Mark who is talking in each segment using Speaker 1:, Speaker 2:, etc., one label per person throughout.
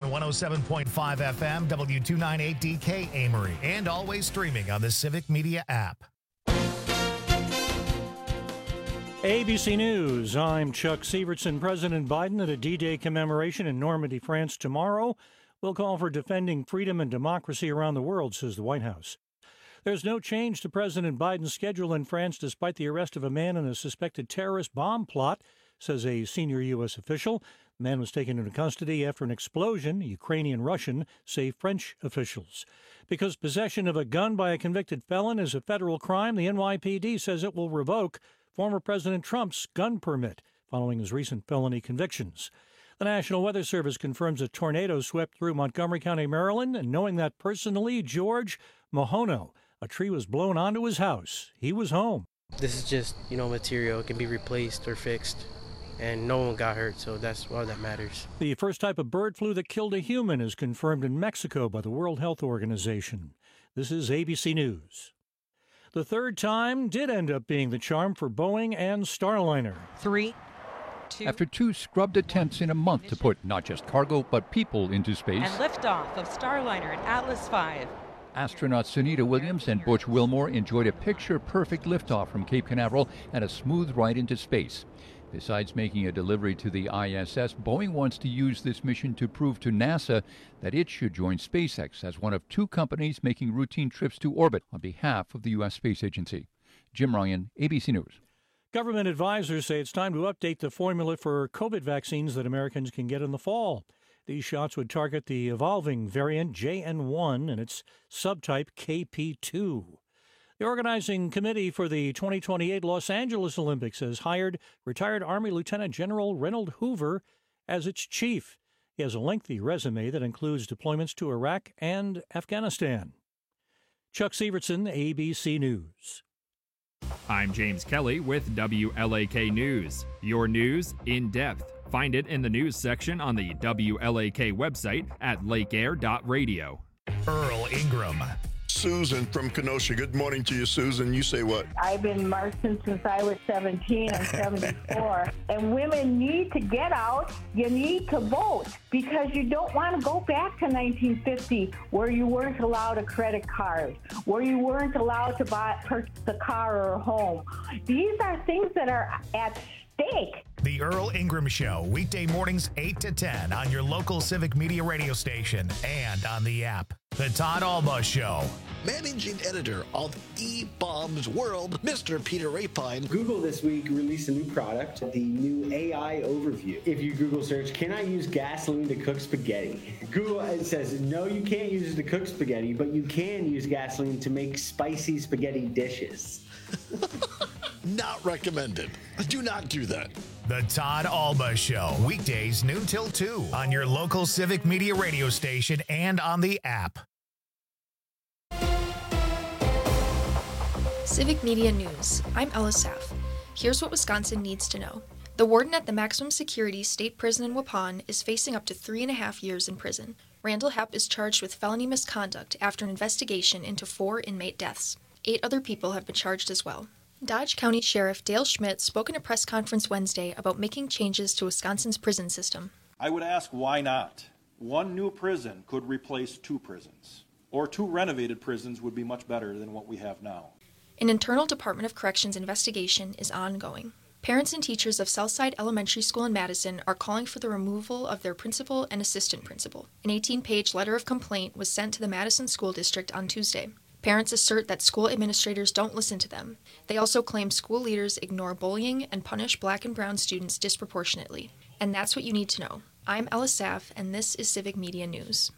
Speaker 1: 107.5 FM, W298DK Amory, and always streaming on the Civic Media app.
Speaker 2: ABC News, I'm Chuck Sievertson. President Biden at a D-Day commemoration in Normandy, France tomorrow will call for defending freedom and democracy around the world, says the White House. There's no change to President Biden's schedule in France despite the arrest of a man in a suspected terrorist bomb plot, says a senior U.S. official. The man was taken into custody after an explosion, Ukrainian-Russian, say French officials. Because possession of a gun by a convicted felon is a federal crime, the NYPD says it will revoke former President Trump's gun permit following his recent felony convictions. The National Weather Service confirms a tornado swept through Montgomery County, Maryland, and knowing that personally, George Mohono, a tree was blown onto his house. He was home.
Speaker 3: This is just, material. It can be replaced or fixed, and no one got hurt, so that's all that matters.
Speaker 2: The first type of bird flu that killed a human is confirmed in Mexico by the World Health Organization. This is ABC News. The third time did end up being the charm for Boeing and Starliner.
Speaker 4: 3, 2.
Speaker 5: After 2 scrubbed attempts in a month to put not just cargo but people into space.
Speaker 4: And liftoff of Starliner and Atlas V.
Speaker 5: Astronauts Sunita Williams and Butch Wilmore enjoyed a picture-perfect liftoff from Cape Canaveral and a smooth ride into space. Besides making a delivery to the ISS, Boeing wants to use this mission to prove to NASA that it should join SpaceX as one of 2 companies making routine trips to orbit on behalf of the U.S. Space Agency. Jim Ryan, ABC News.
Speaker 2: Government advisors say it's time to update the formula for COVID vaccines that Americans can get in the fall. These shots would target the evolving variant JN1 and its subtype KP2. The organizing committee for the 2028 Los Angeles Olympics has hired retired Army Lieutenant General Reynold Hoover as its chief. He has a lengthy resume that includes deployments to Iraq and Afghanistan. Chuck Sievertson, ABC News.
Speaker 6: I'm James Kelly with WLAK News. Your news in depth. Find it in the news section on the WLAK website at lakeair.radio.
Speaker 1: Earl Ingram.
Speaker 7: Susan from Kenosha. Good morning to you, Susan. You say what?
Speaker 8: I've been marching since I was 17 and 74. And women need to get out. You need to vote because you don't want to go back to 1950 where you weren't allowed a credit card, where you weren't allowed to purchase a car or a home. These are things that are at stake.
Speaker 1: The Earl Ingram Show, weekday mornings 8 to 10 on your local Civic Media radio station and on the app. The Todd Alba Show.
Speaker 9: Managing editor of eBaum's World, Mr. Peter Rapine.
Speaker 10: Google this week released a new product, the new AI Overview. If you Google search, can I use gasoline to cook spaghetti? Google says, no, you can't use it to cook spaghetti, but you can use gasoline to make spicy spaghetti dishes.
Speaker 9: Not recommended. Do not do that.
Speaker 1: The Todd Alba Show, weekdays noon till 2 on your local Civic Media radio station and on the app.
Speaker 11: Civic Media News. I'm Ella Saff. Here's what Wisconsin needs to know. The warden at the maximum security state prison in Waupun is facing up to 3.5 years in prison. Randall Hepp is charged with felony misconduct after an investigation into 4 inmate deaths. 8 other people have been charged as well. Dodge County Sheriff Dale Schmidt spoke in a press conference Wednesday about making changes to Wisconsin's prison system.
Speaker 12: I would ask why not? 1 new prison could replace 2 prisons, or 2 renovated prisons would be much better than what we have now.
Speaker 11: An internal Department of Corrections investigation is ongoing. Parents and teachers of Southside Elementary School in Madison are calling for the removal of their principal and assistant principal. An 18-page letter of complaint was sent to the Madison School District on Tuesday. Parents assert that school administrators don't listen to them. They also claim school leaders ignore bullying and punish Black and brown students disproportionately. And that's what you need to know. I'm Ella Saff, and this is Civic Media News.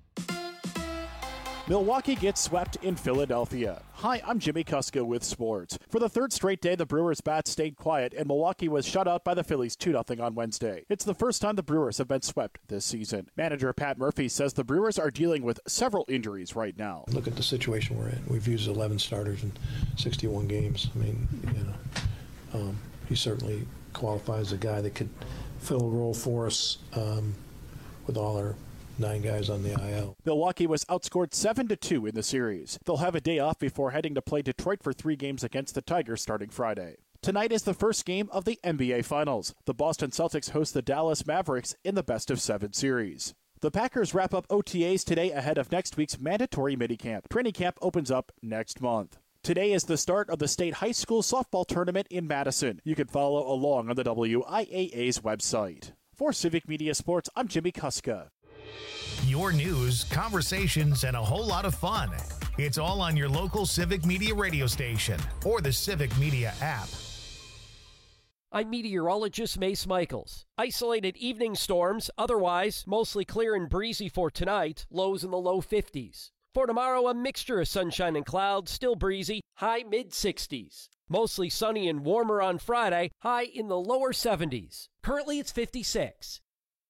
Speaker 13: Milwaukee gets swept in Philadelphia. Hi, I'm Jimmy Kuska with sports. For the 3rd straight day, the Brewers' bats stayed quiet, and Milwaukee was shut out by the Phillies 2-0 on Wednesday. It's the first time the Brewers have been swept this season. Manager Pat Murphy says the Brewers are dealing with several injuries right now.
Speaker 14: Look at the situation we're in. We've used 11 starters in 61 games. I mean, he certainly qualifies as a guy that could fill a role for us with all our 9 guys on the IL.
Speaker 13: Milwaukee was outscored 7-2 in the series. They'll have a day off before heading to play Detroit for 3 games against the Tigers starting Friday. Tonight is the first game of the NBA Finals. The Boston Celtics host the Dallas Mavericks in the best-of-7 series. The Packers wrap up OTAs today ahead of next week's mandatory minicamp. Training camp opens up next month. Today is the start of the state high school softball tournament in Madison. You can follow along on the WIAA's website. For Civic Media Sports, I'm Jimmy Kuska.
Speaker 1: Your news, conversations, and a whole lot of fun. It's all on your local Civic Media radio station or the Civic Media app.
Speaker 15: I'm meteorologist Mace Michaels. Isolated evening storms, otherwise mostly clear and breezy for tonight, lows in the low 50s. For tomorrow, a mixture of sunshine and clouds, still breezy, high mid-60s. Mostly sunny and warmer on Friday, high in the lower 70s. Currently, it's 56.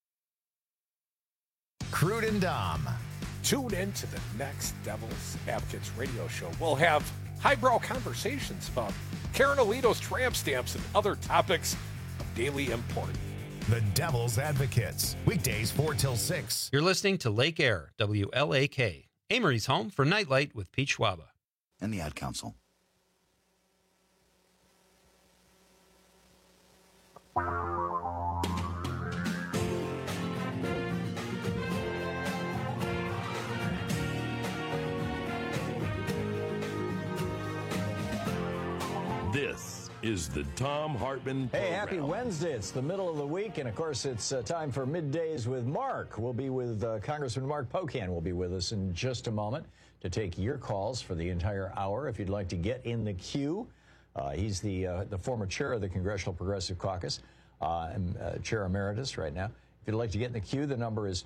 Speaker 1: Crude and Dom.
Speaker 16: Tune in to the next Devil's Advocates radio show. We'll have highbrow conversations about Karen Alito's tramp stamps and other topics of daily import.
Speaker 1: The Devil's Advocates, weekdays 4 till 6.
Speaker 17: You're listening to Lake Air, WLAK, Amory's home for Nightlight with Pete Schwaba.
Speaker 18: And the Ad Council.
Speaker 19: This is the Thom Hartmann program.
Speaker 20: Hey, happy Wednesday. It's the middle of the week, and of course, it's time for Middays with Mark. We'll be with Congressman Mark Pocan will be with us in just a moment to take your calls for the entire hour. If you'd like to get in the queue, he's the former chair of the Congressional Progressive Caucus, and chair emeritus right now. If you'd like to get in the queue, the number is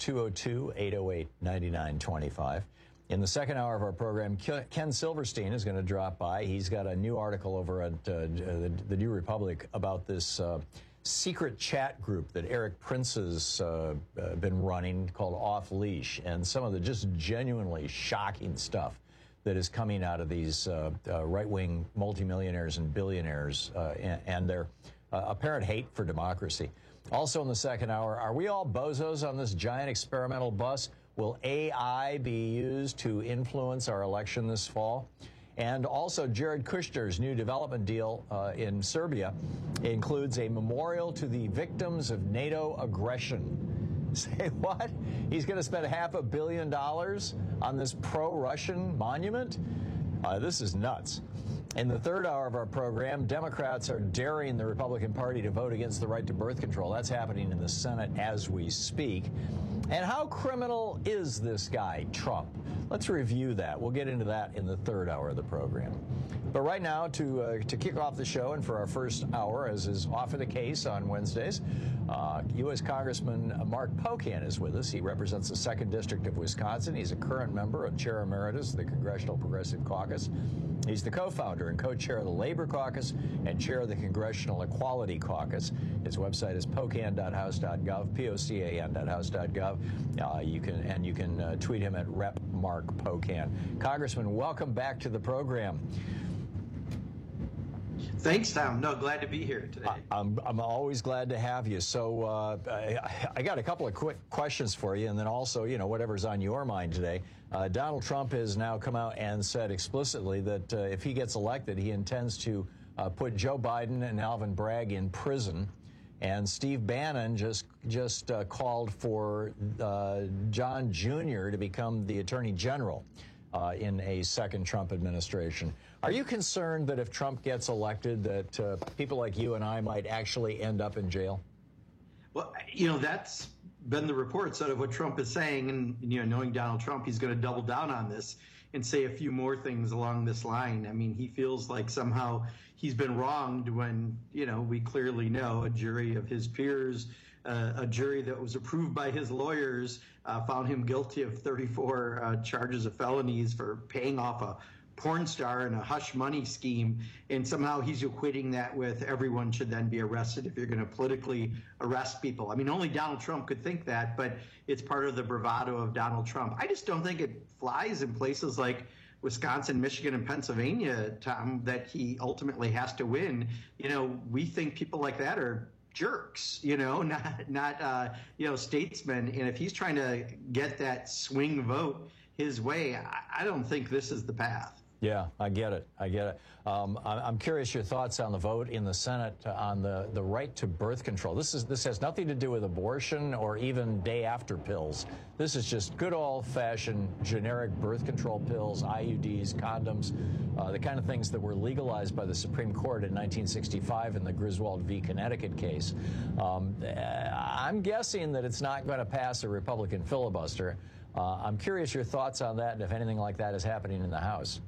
Speaker 20: 202-808-9925. In the second hour of our program, Ken Silverstein is going to drop by. He's got a new article over at the New Republic about this secret chat group that Eric Prince has been running called Off Leash, and some of the just genuinely shocking stuff that is coming out of these right-wing multimillionaires and billionaires and their apparent hate for democracy. Also in the second hour, are we all bozos on this giant experimental bus? Will AI be used to influence our election this fall? And also, Jared Kushner's new development deal in Serbia includes a memorial to the victims of NATO aggression. Say what? He's going to spend $500 million on this pro-Russian monument? This is nuts. In the third hour of our program, Democrats are daring the Republican Party to vote against the right to birth control. That's happening in the Senate as we speak. And how criminal is this guy, Trump? Let's review that. We'll get into that in the third hour of the program. But right now, to kick off the show and for our first hour, as is often the case on Wednesdays, U.S. Congressman Mark Pocan is with us. He represents the 2nd District of Wisconsin. He's a current member of Chair Emeritus of the Congressional Progressive Caucus. He's the co-founder and co-chair of the Labor Caucus and chair of the Congressional Equality Caucus. His website is pocan.house.gov, pocan.house.gov. You can tweet him at Rep. Mark Pocan. Congressman, welcome back to the program.
Speaker 21: Thanks, Tom. No, glad to be here today.
Speaker 20: I'm always glad to have you. So I got a couple of quick questions for you, and then also, whatever's on your mind today. Donald Trump has now come out and said explicitly that if he gets elected, he intends to put Joe Biden and Alvin Bragg in prison. And Steve Bannon just called for John Jr. to become the Attorney General in a second Trump administration. Are you concerned that if Trump gets elected that people like you and I might actually end up in jail?
Speaker 21: Well, that's been the reports out of what Trump is saying. And, knowing Donald Trump, he's going to double down on this and say a few more things along this line. I mean, he feels like somehow he's been wronged when, we clearly know a jury of his peers, a jury that was approved by his lawyers, found him guilty of 34 charges of felonies for paying off a porn star in a hush money scheme, and somehow he's equating that with everyone should then be arrested if you're going to politically arrest people. I mean, only Donald Trump could think that, but it's part of the bravado of Donald Trump. I just don't think it flies in places like Wisconsin, Michigan, and Pennsylvania, Tom, that he ultimately has to win. We think people like that are jerks, not statesmen. And if he's trying to get that swing vote his way, I don't think this is the path.
Speaker 20: Yeah, I get it. I'm curious your thoughts on the vote in the Senate on the right to birth control. This has nothing to do with abortion or even day-after pills. This is just good old-fashioned generic birth control pills, IUDs, condoms, the kind of things that were legalized by the Supreme Court in 1965 in the Griswold v. Connecticut case. I'm guessing that it's not going to pass a Republican filibuster. I'm curious your thoughts on that and if anything like that is happening in the House.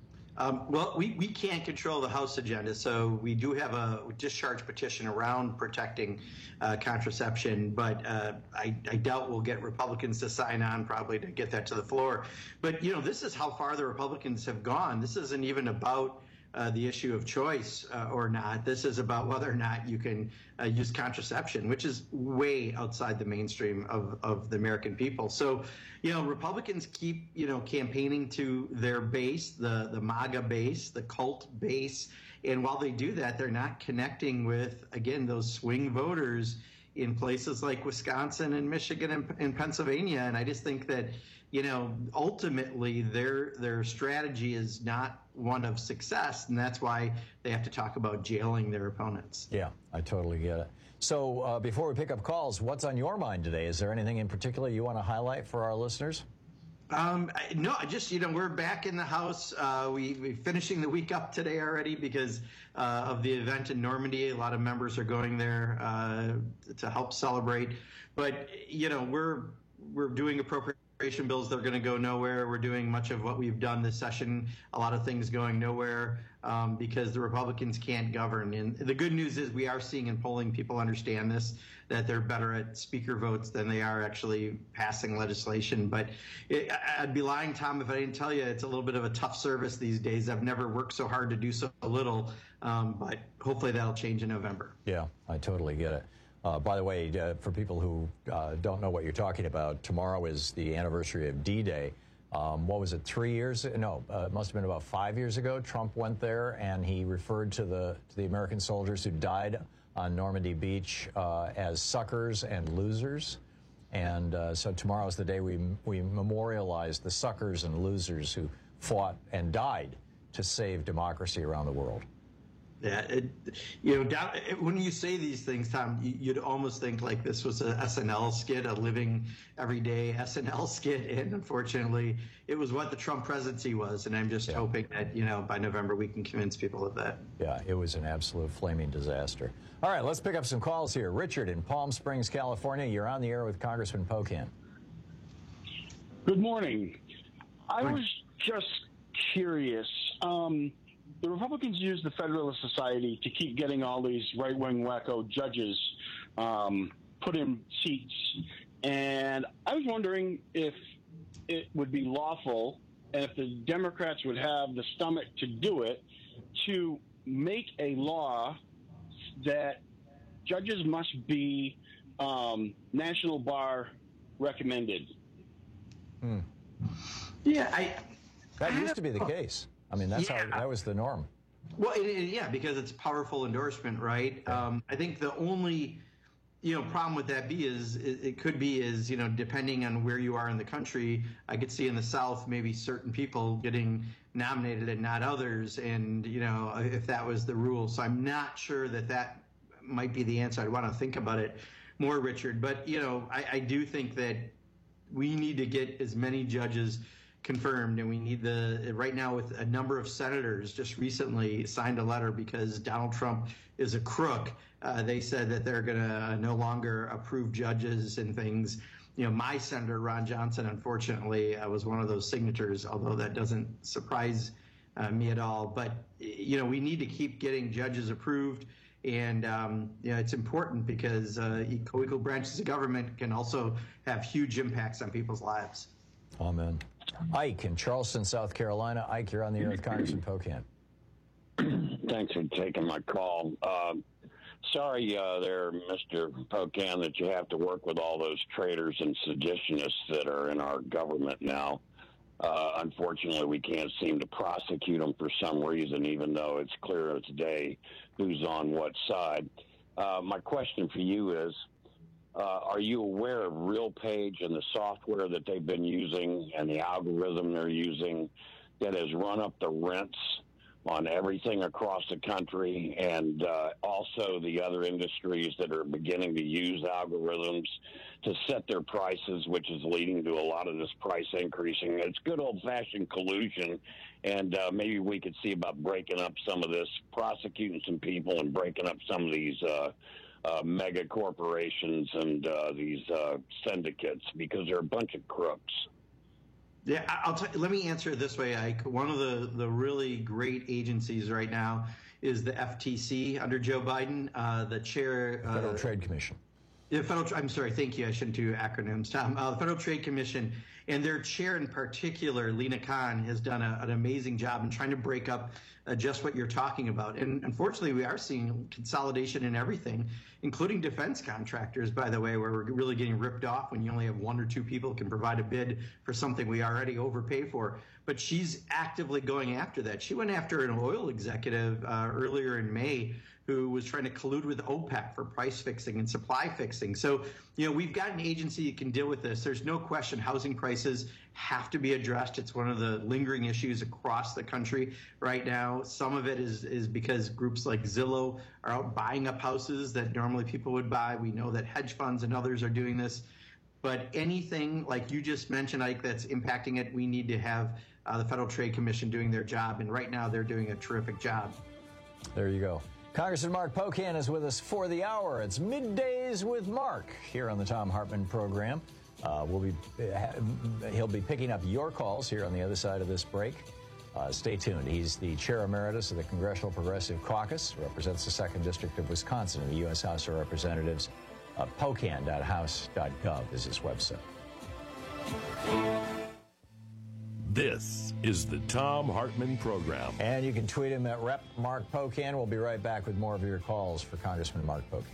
Speaker 21: Well, we can't control the House agenda, so we do have a discharge petition around protecting contraception, but I doubt we'll get Republicans to sign on probably to get that to the floor. But, this is how far the Republicans have gone. This isn't even about the issue of choice or not. This is about whether or not you can use contraception, which is way outside the mainstream of the American people. So, Republicans keep, campaigning to their base, the MAGA base, the cult base. And while they do that, they're not connecting with, again, those swing voters in places like Wisconsin and Michigan and Pennsylvania. And I just think that, ultimately their strategy is not one of success, and that's why they have to talk about jailing their opponents. Yeah, I totally get it. So before we pick up calls, what's on your mind today? Is there anything in particular you want to highlight for our listeners? No, just, we're back in the House. We're finishing the week up today already because of the event in Normandy. A lot of members are going there to help celebrate. But, we're doing appropriation bills that are going to go nowhere. We're doing much of what we've done this session, a lot of things going nowhere because the Republicans can't govern. And the good news is we are seeing in polling people understand this, that they're better at speaker votes than they are actually passing legislation. But I'd be lying, Tom, if I didn't tell you it's a little bit of a tough service these days. I've never worked so hard to do so little, but hopefully that'll change in November. Yeah, I totally get it. By the way, for people who don't know what you're talking about, tomorrow is the anniversary of D-Day. What was it, 3 years? No, it must have been about 5 years ago. Trump went there and he referred to the American soldiers who died on Normandy Beach as suckers and losers. And so tomorrow is the day we memorialize the suckers and losers who fought and died to save democracy around the world. Yeah, when you say these things, Tom, you'd almost think like this was a SNL skit, a living, everyday SNL skit, and unfortunately, it was what the Trump presidency was, and I'm just hoping that, by November we can convince people of that. Yeah, it was an absolute flaming disaster. All right, let's pick up some calls here. Richard in Palm Springs, California, you're on the air with Congressman Pocan.
Speaker 18: Good morning. I was just curious. The Republicans use the Federalist Society to keep getting all these right-wing wacko judges put in seats. And I was wondering if it would be lawful and if the Democrats would have the stomach to do it, to make a law that judges must be National Bar recommended. Yeah,
Speaker 20: that used to be the case. I mean, that's how that was the norm. Well, yeah, because it's a powerful endorsement, right? I think the only, problem with that could be depending on where you are in the country, I could see in the South maybe certain people getting nominated and not others, and if that was the rule. So I'm not sure that might be the answer. I'd want to think about it more, Richard. But I do think that we need to get as many judges confirmed, and we need right now with a number of senators just recently signed a letter because Donald Trump is a crook. They said that they're going to no longer approve judges and things. My senator, Ron Johnson, unfortunately, was one of those signatures, although that doesn't surprise me at all. But, we need to keep getting judges approved. And, it's important because co-equal branches of government can also have huge impacts on people's lives. Amen. Ike in Charleston, South Carolina. Ike, you're on the air with Congressman Pocan.
Speaker 22: Thanks for taking my call. Sorry there, Mr. Pocan, that you have to work with all those traitors and seditionists that are in our government now. Unfortunately, we can't seem to prosecute them for some reason, even though it's clear as day who's on what side. My question for you is, are you aware of RealPage and the software that they've been using and the algorithm they're using that has run up the rents on everything across the country, and also the other industries that are beginning to use algorithms to set their prices, which is leading to a lot of this price increasing. It's good old-fashioned collusion, and maybe we could see about breaking up some of this, prosecuting some people and breaking up some of these mega corporations and these syndicates, because they're a bunch of crooks.
Speaker 21: Yeah, let me answer it this way, Ike. One of the really great agencies right now is the FTC under Joe Biden, the chair.
Speaker 20: Federal Trade Commission.
Speaker 21: I'm sorry, thank you. I shouldn't do acronyms, Tom. The Federal Trade Commission, and their chair in particular, Lena Khan, has done an amazing job in trying to break up just what you're talking about. And unfortunately, we are seeing consolidation in everything, including defense contractors, by the way, where we're really getting ripped off when you only have one or two people who can provide a bid for something we already overpay for. But she's actively going after that. She went after an oil executive earlier in May who was trying to collude with OPEC for price fixing and supply fixing. So, we've got an agency that can deal with this. There's no question housing prices have to be addressed. It's one of the lingering issues across the country right now. Some of it is because groups like Zillow are out buying up houses that normally people would buy. We know that hedge funds and others are doing this. But anything like you just mentioned, Ike, that's impacting it, we need to have the Federal Trade Commission doing their job. And right now they're doing a terrific job.
Speaker 20: There you go. Congressman Mark Pocan is with us for the hour. It's Middays with Mark here on the Thom Hartmann program. He'll be picking up your calls here on the other side of this break. Stay tuned. He's the chair emeritus of the Congressional Progressive Caucus, represents the 2nd District of Wisconsin in the U.S. House of Representatives. Pocan.house.gov is his website.
Speaker 19: This is the Thom Hartmann program.
Speaker 20: And you can tweet him at Rep. Mark Pocan. We'll be right back with more of your calls for Congressman Mark Pocan.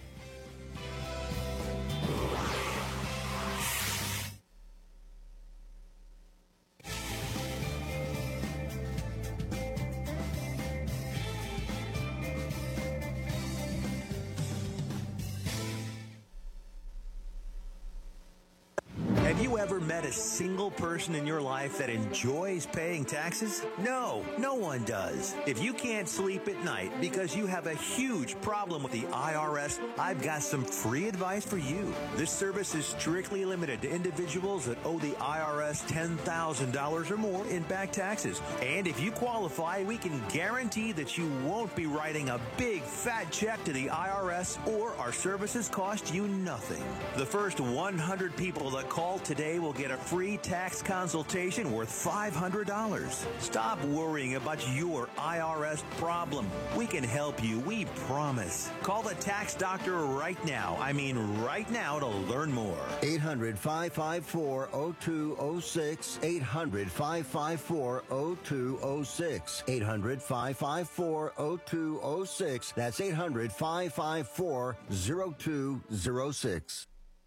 Speaker 3: Have you ever met a single person in your life that enjoys paying taxes? No, no one does. If you can't sleep at night because you have a huge problem with the IRS, I've got some free advice for you. This service is strictly limited to individuals that owe the IRS $10,000 or more in back taxes. And if you qualify, we can guarantee that you won't be writing a big fat check to the IRS, or our services cost you nothing. The first 100 people that call today will get a free tax consultation worth $500. Stop worrying about your IRS problem. We can help you, we promise. Call the tax doctor right now. I mean right now, to learn more.
Speaker 4: 800-554-0206. 800-554-0206. 800-554-0206. That's 800-554-0206.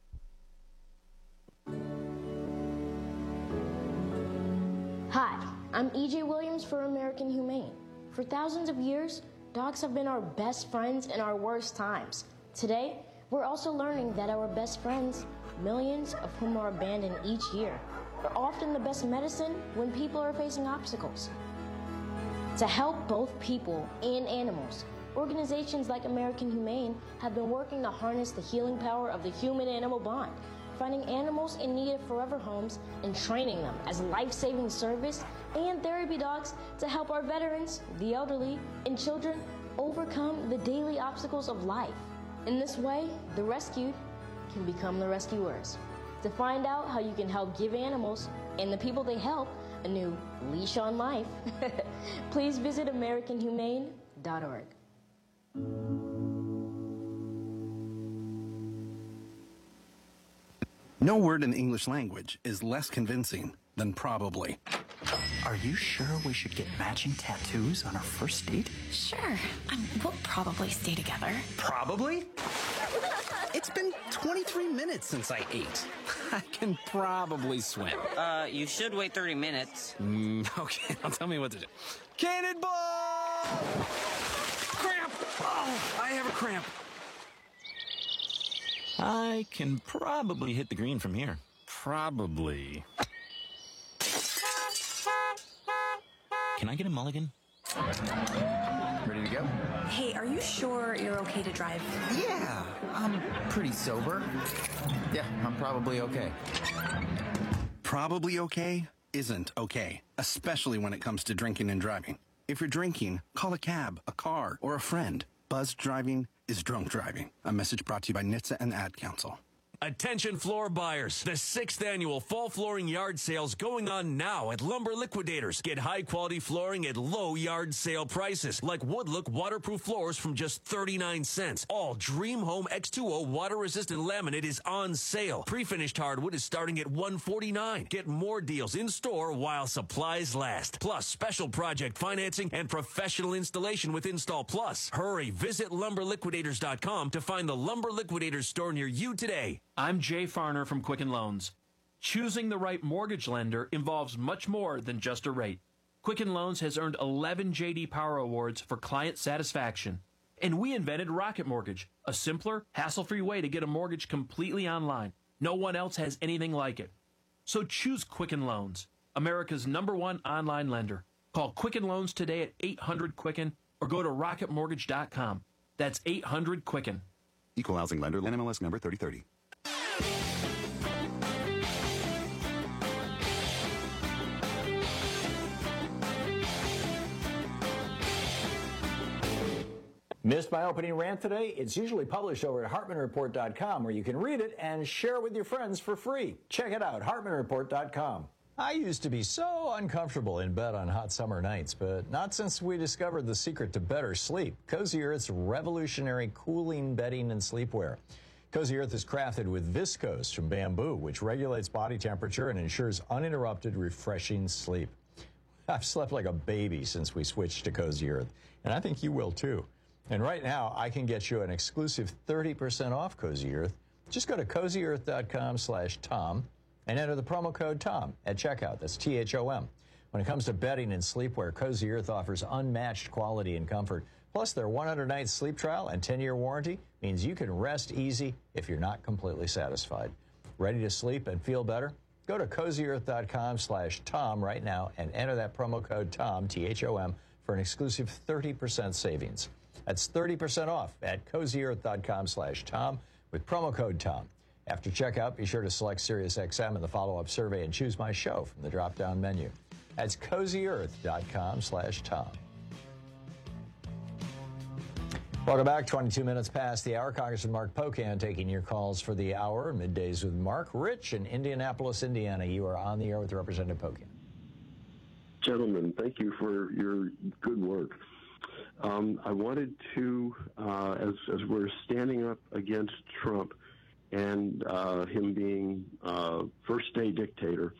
Speaker 23: Hi, I'm E.J. Williams for American Humane. For thousands of years, dogs have been our best friends in our worst times. Today, we're also learning that our best friends, millions of whom are abandoned each year, are often the best medicine when people are facing obstacles. To help both people and animals, organizations like American Humane have been working to harness the healing power of the human-animal bond, finding animals in need of forever homes and training them as life-saving service and therapy dogs to help our veterans, the elderly, and children overcome the daily obstacles of life. In this way, the rescued can become the rescuers. To find out how you can help give animals and the people they help a new leash on life, please visit AmericanHumane.org.
Speaker 24: No word in the English language is less convincing than probably.
Speaker 25: Are you sure we should get matching tattoos on our first date?
Speaker 26: Sure. We'll probably stay together.
Speaker 24: Probably? It's been 23 minutes since I ate. I can probably swim.
Speaker 27: You should wait 30 minutes.
Speaker 24: Okay, now tell me what to do. Cannonball! Cramp! Oh, I have a cramp.
Speaker 25: I can probably hit the green from here.
Speaker 24: Probably.
Speaker 25: Can I get a mulligan? Ready to go?
Speaker 26: Hey, are you sure you're okay to drive?
Speaker 25: Yeah, I'm pretty sober. Yeah, I'm probably okay.
Speaker 2: Probably okay isn't okay, especially when it comes to drinking and driving. If you're drinking, call a cab, a car, or a friend. Buzzed driving is drunk driving. A message brought to you by NHTSA and the Ad Council.
Speaker 5: Attention floor buyers. The 6th annual fall flooring yard sale's going on now at Lumber Liquidators. Get high quality flooring at low yard sale prices, like Woodlook waterproof floors from just 39 cents. All Dream Home X2O water resistant laminate is on sale. Pre-finished hardwood is starting at $149. Get more deals in store while supplies last. Plus special project financing and professional installation with Install Plus. Hurry, visit lumberliquidators.com to find the Lumber Liquidators store near you today.
Speaker 6: I'm Jay Farner from Quicken Loans. Choosing the right mortgage lender involves much more than just a rate. Quicken Loans has earned 11 J.D. Power Awards for client satisfaction. And we invented Rocket Mortgage, a simpler, hassle-free way to get a mortgage completely online. No one else has anything like it. So choose Quicken Loans, America's #1 online lender. Call Quicken Loans today at 800-QUICKEN or go to rocketmortgage.com. That's 800-QUICKEN.
Speaker 7: Equal housing lender, NMLS number 3030.
Speaker 20: Missed my opening rant today? It's usually published over at HartmanReport.com, where you can read it and share it with your friends for free. Check it out, HartmanReport.com. I used to be so uncomfortable in bed on hot summer nights, but not since we discovered the secret to better sleep. Cozy Earth's revolutionary cooling bedding and sleepwear. Cozy Earth is crafted with viscose from bamboo, which regulates body temperature and ensures uninterrupted, refreshing sleep. I've slept like a baby since we switched to Cozy Earth, and I think you will too. And right now, I can get you an exclusive 30% off Cozy Earth. Just go to CozyEarth.com/Tom and enter the promo code TOM at checkout. That's THOM. When it comes to bedding and sleepwear, Cozy Earth offers unmatched quality and comfort. Plus, their 100-night sleep trial and 10-year warranty means you can rest easy if you're not completely satisfied. Ready to sleep and feel better? Go to CozyEarth.com/Tom right now and enter that promo code TOM, THOM, for an exclusive 30% savings. That's 30% off at CozyEarth.com/Tom with promo code TOM. After checkout, be sure to select SiriusXM in the follow-up survey and choose my show from the drop-down menu. That's CozyEarth.com/Tom. Welcome back. 22 minutes past the hour. Congressman Mark Pocan taking your calls for the hour. Middays with Mark. Rich in Indianapolis, Indiana. You are on the air with Representative Pocan.
Speaker 8: Gentlemen, thank you for your good work. I wanted to, as we're standing up against Trump and him being first-day dictator,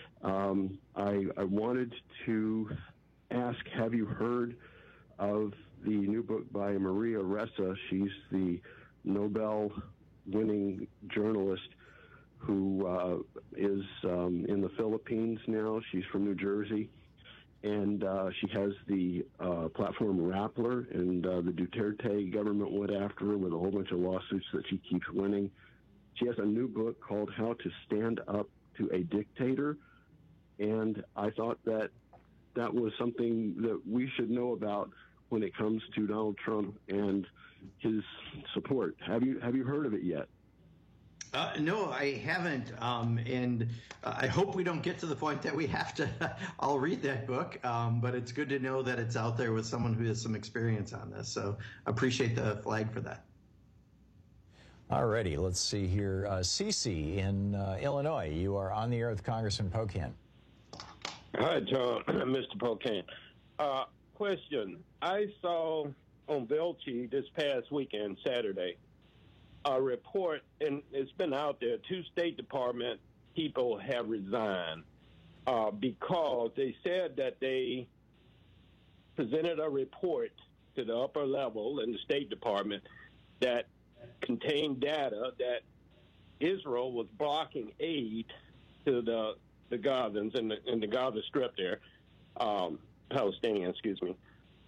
Speaker 8: I wanted to ask, have you heard of the new book by Maria Ressa? She's the Nobel-winning journalist who is in the Philippines now. She's from New Jersey. And she has the platform Rappler, and the Duterte government went after her with a whole bunch of lawsuits that she keeps winning. She has a new book called How to Stand Up to a Dictator, and I thought that that was something that we should know about when it comes to Donald Trump and his support. Have you heard of it yet?
Speaker 21: No, I haven't, and I hope we don't get to the point that we have to all read that book, but it's good to know that it's out there with someone who has some experience on this, so I appreciate the flag for that.
Speaker 20: All righty, let's see here. Cece in Illinois, you are on the air with Congressman Pocan.
Speaker 9: Hi, John, Mr. Pocan. Question. I saw on Velchi this past weekend, Saturday, a report, and it's been out there, 2 State Department people have resigned because they said that they presented a report to the upper level in the State Department that contained data that Israel was blocking aid to the Gazans in the Gaza Strip there, Palestinians, excuse me.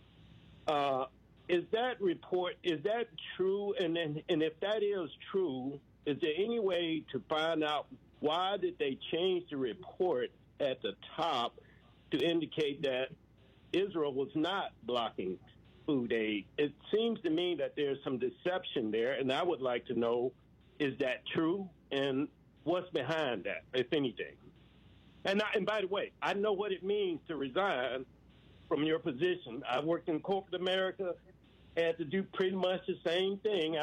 Speaker 9: Is that report, is that true? And if that is true, is there any way to find out why did they change the report at the top to indicate that Israel was not blocking food aid. It seems to me that there's some deception there, and I would like to know, is that true? And what's behind that, if anything? And by the way, I know what it means to resign from your position. I worked in corporate America, had to do pretty much the same thing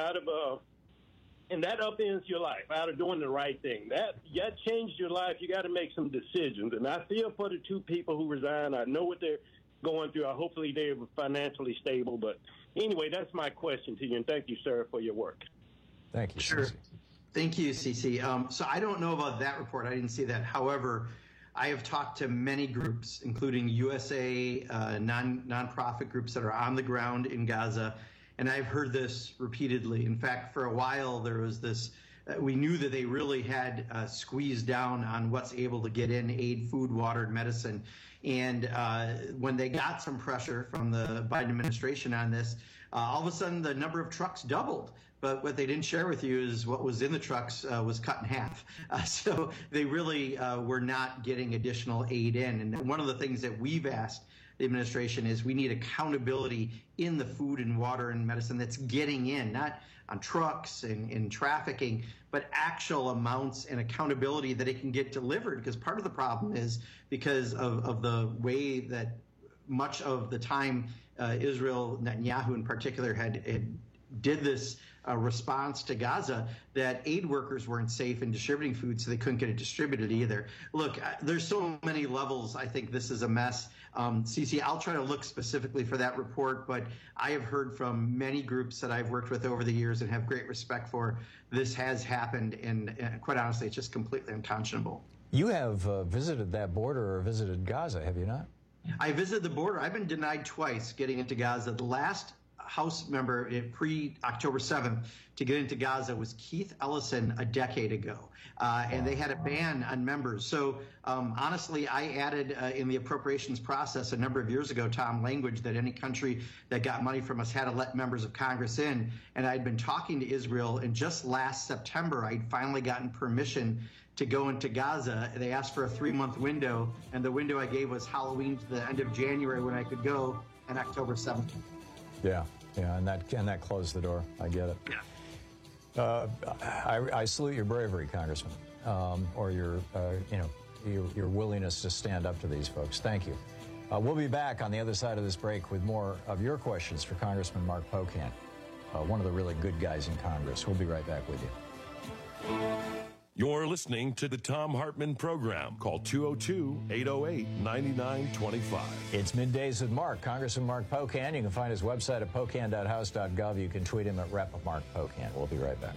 Speaker 9: and that upends your life out of doing the right thing. That changed your life. You got to make some decisions. And I feel for the two people who resigned. I know what they're going through. Hopefully they're financially stable. But anyway, that's my question to you. And thank you, sir, for your work.
Speaker 20: Thank you.
Speaker 21: Sure. CeCe. Thank you, CeCe. So I don't know about that report. I didn't see that. However, I have talked to many groups, including USA, nonprofit groups that are on the ground in Gaza, and I've heard this repeatedly. In fact, for a while, there was this, we knew that they really had squeezed down on what's able to get in aid, food, water, and medicine. And when they got some pressure from the Biden administration on this, all of a sudden the number of trucks doubled. But what they didn't share with you is what was in the trucks was cut in half. So they really were not getting additional aid in. And one of the things that we've asked the administration is we need accountability in the food and water and medicine that's getting in, not on trucks and in trafficking, but actual amounts and accountability that it can get delivered. Because part of the problem is because of the way that much of the time Israel, Netanyahu in particular, had did this response to Gaza, that aid workers weren't safe in distributing food, so they couldn't get it distributed either. Look, there's so many levels. I think this is a mess. CeCe, I'll try to look specifically for that report, but I have heard from many groups that I've worked with over the years and have great respect for. This has happened, and quite honestly, it's just completely unconscionable.
Speaker 20: You have visited that border or visited Gaza, have you not?
Speaker 21: I visited the border. I've been denied twice getting into Gaza. The last House member pre-October 7th to get into Gaza was Keith Ellison a decade ago, and they had a ban on members. So honestly, I added in the appropriations process a number of years ago, Tom, language that any country that got money from us had to let members of Congress in. And I'd been talking to Israel, and just last September, I'd finally gotten permission to go into Gaza. They asked for a 3-month window, and the window I gave was Halloween to the end of January when I could go, and October 7th.
Speaker 20: Yeah, and that closed the door. I get it.
Speaker 21: Yeah.
Speaker 20: I salute your bravery, Congressman, or your willingness to stand up to these folks. Thank you. We'll be back on the other side of this break with more of your questions for Congressman Mark Pocan, one of the really good guys in Congress. We'll be right back with you.
Speaker 19: You're listening to the Thom Hartmann Program. Call 202-808-9925.
Speaker 20: It's Middays with Mark, Congressman Mark Pocan. You can find his website at pocan.house.gov. You can tweet him at @RepMarkPocan. We'll be right back.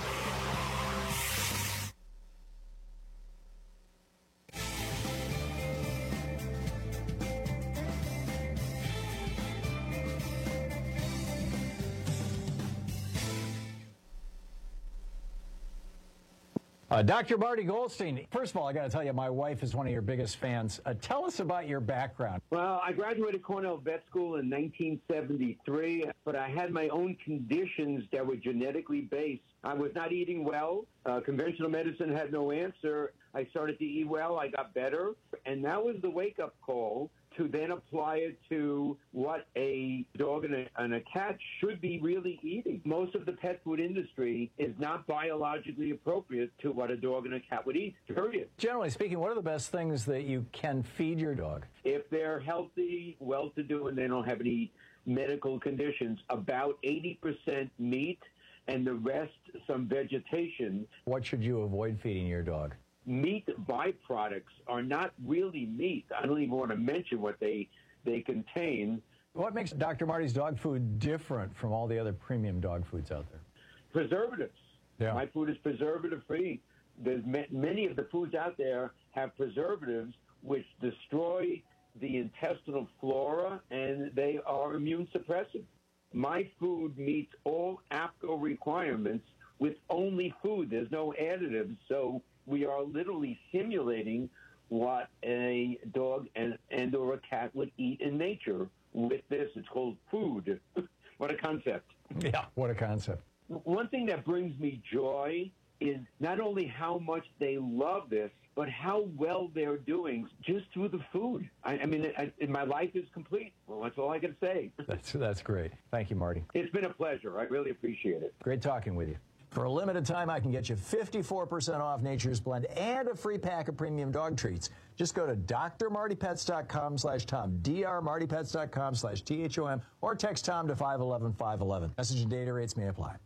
Speaker 20: Dr. Marty Goldstein, first of all, I got to tell you, my wife is one of your biggest fans. Tell us about your background.
Speaker 10: Well, I graduated Cornell Vet School in 1973, but I had my own conditions that were genetically based. I was not eating well. Conventional medicine had no answer. I started to eat well. I got better. And that was the wake-up call to then apply it to what a dog and a cat should be really eating. Most of the pet food industry is not biologically appropriate to what a dog and a cat would eat, period.
Speaker 20: Generally speaking, what are the best things that you can feed your dog?
Speaker 10: If they're healthy, well-to-do, and they don't have any medical conditions, about 80% meat and the rest some vegetation.
Speaker 20: What should you avoid feeding your dog?
Speaker 10: Meat byproducts are not really meat. I don't even want to mention what they contain.
Speaker 20: What makes Dr. Marty's dog food different from all the other premium dog foods out there?
Speaker 10: Preservatives.
Speaker 20: Yeah.
Speaker 10: My food is preservative-free. There's many of the foods out there have preservatives which destroy the intestinal flora, and they are immune suppressive. My food meets all APCO requirements with only food. There's no additives, so we are literally simulating what a dog and or a cat would eat in nature with this. It's called food. What a concept.
Speaker 20: Yeah, what a concept.
Speaker 10: One thing that brings me joy is not only only how much they love this, but how well they're doing just through the food. I mean, my life is complete. Well, that's all I can say.
Speaker 20: That's great. Thank you, Marty.
Speaker 10: It's been a pleasure. I really appreciate it.
Speaker 20: Great talking with you. For a limited time, I can get you 54% off Nature's Blend and a free pack of premium dog treats. Just go to drmartypets.com/Tom, drmartypets.com/THOM, or text Tom to 511-511. Message and data rates may apply.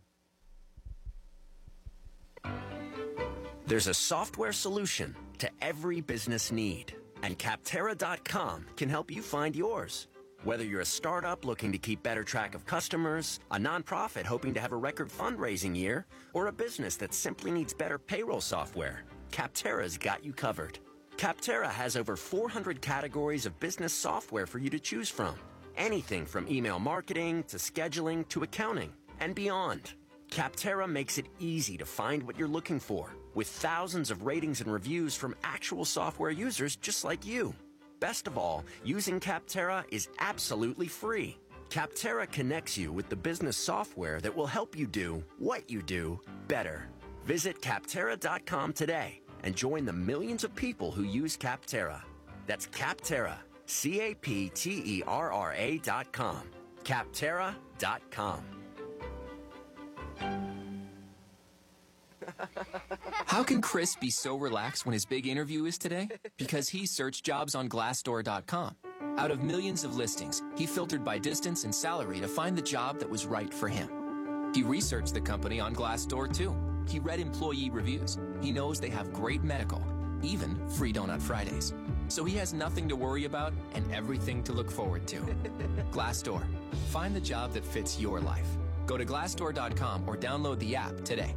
Speaker 1: There's a software solution to every business need, and Capterra.com can help you find yours. Whether you're a startup looking to keep better track of customers, a nonprofit hoping to have a record fundraising year, or a business that simply needs better payroll software, Capterra's got you covered. Capterra has over 400 categories of business software for you to choose from. Anything from email marketing to scheduling to accounting and beyond. Capterra makes it easy to find what you're looking for, with thousands of ratings and reviews from actual software users just like you. Best of all, using Capterra is absolutely free. Capterra connects you with the business software that will help you do what you do better. Visit Capterra.com today and join the millions of people who use Capterra. That's Capterra, Capterra.com. Capterra.com.
Speaker 11: How can Chris be so relaxed when his big interview is today? Because he searched jobs on Glassdoor.com. Out of millions of listings, he filtered by distance and salary to find the job that was right for him. He researched the company on Glassdoor too. He read employee reviews. He knows they have great medical, even free Donut Fridays. So he has nothing to worry about and everything to look forward to. Glassdoor. Find the job that fits your life. Go to Glassdoor.com or download the app today.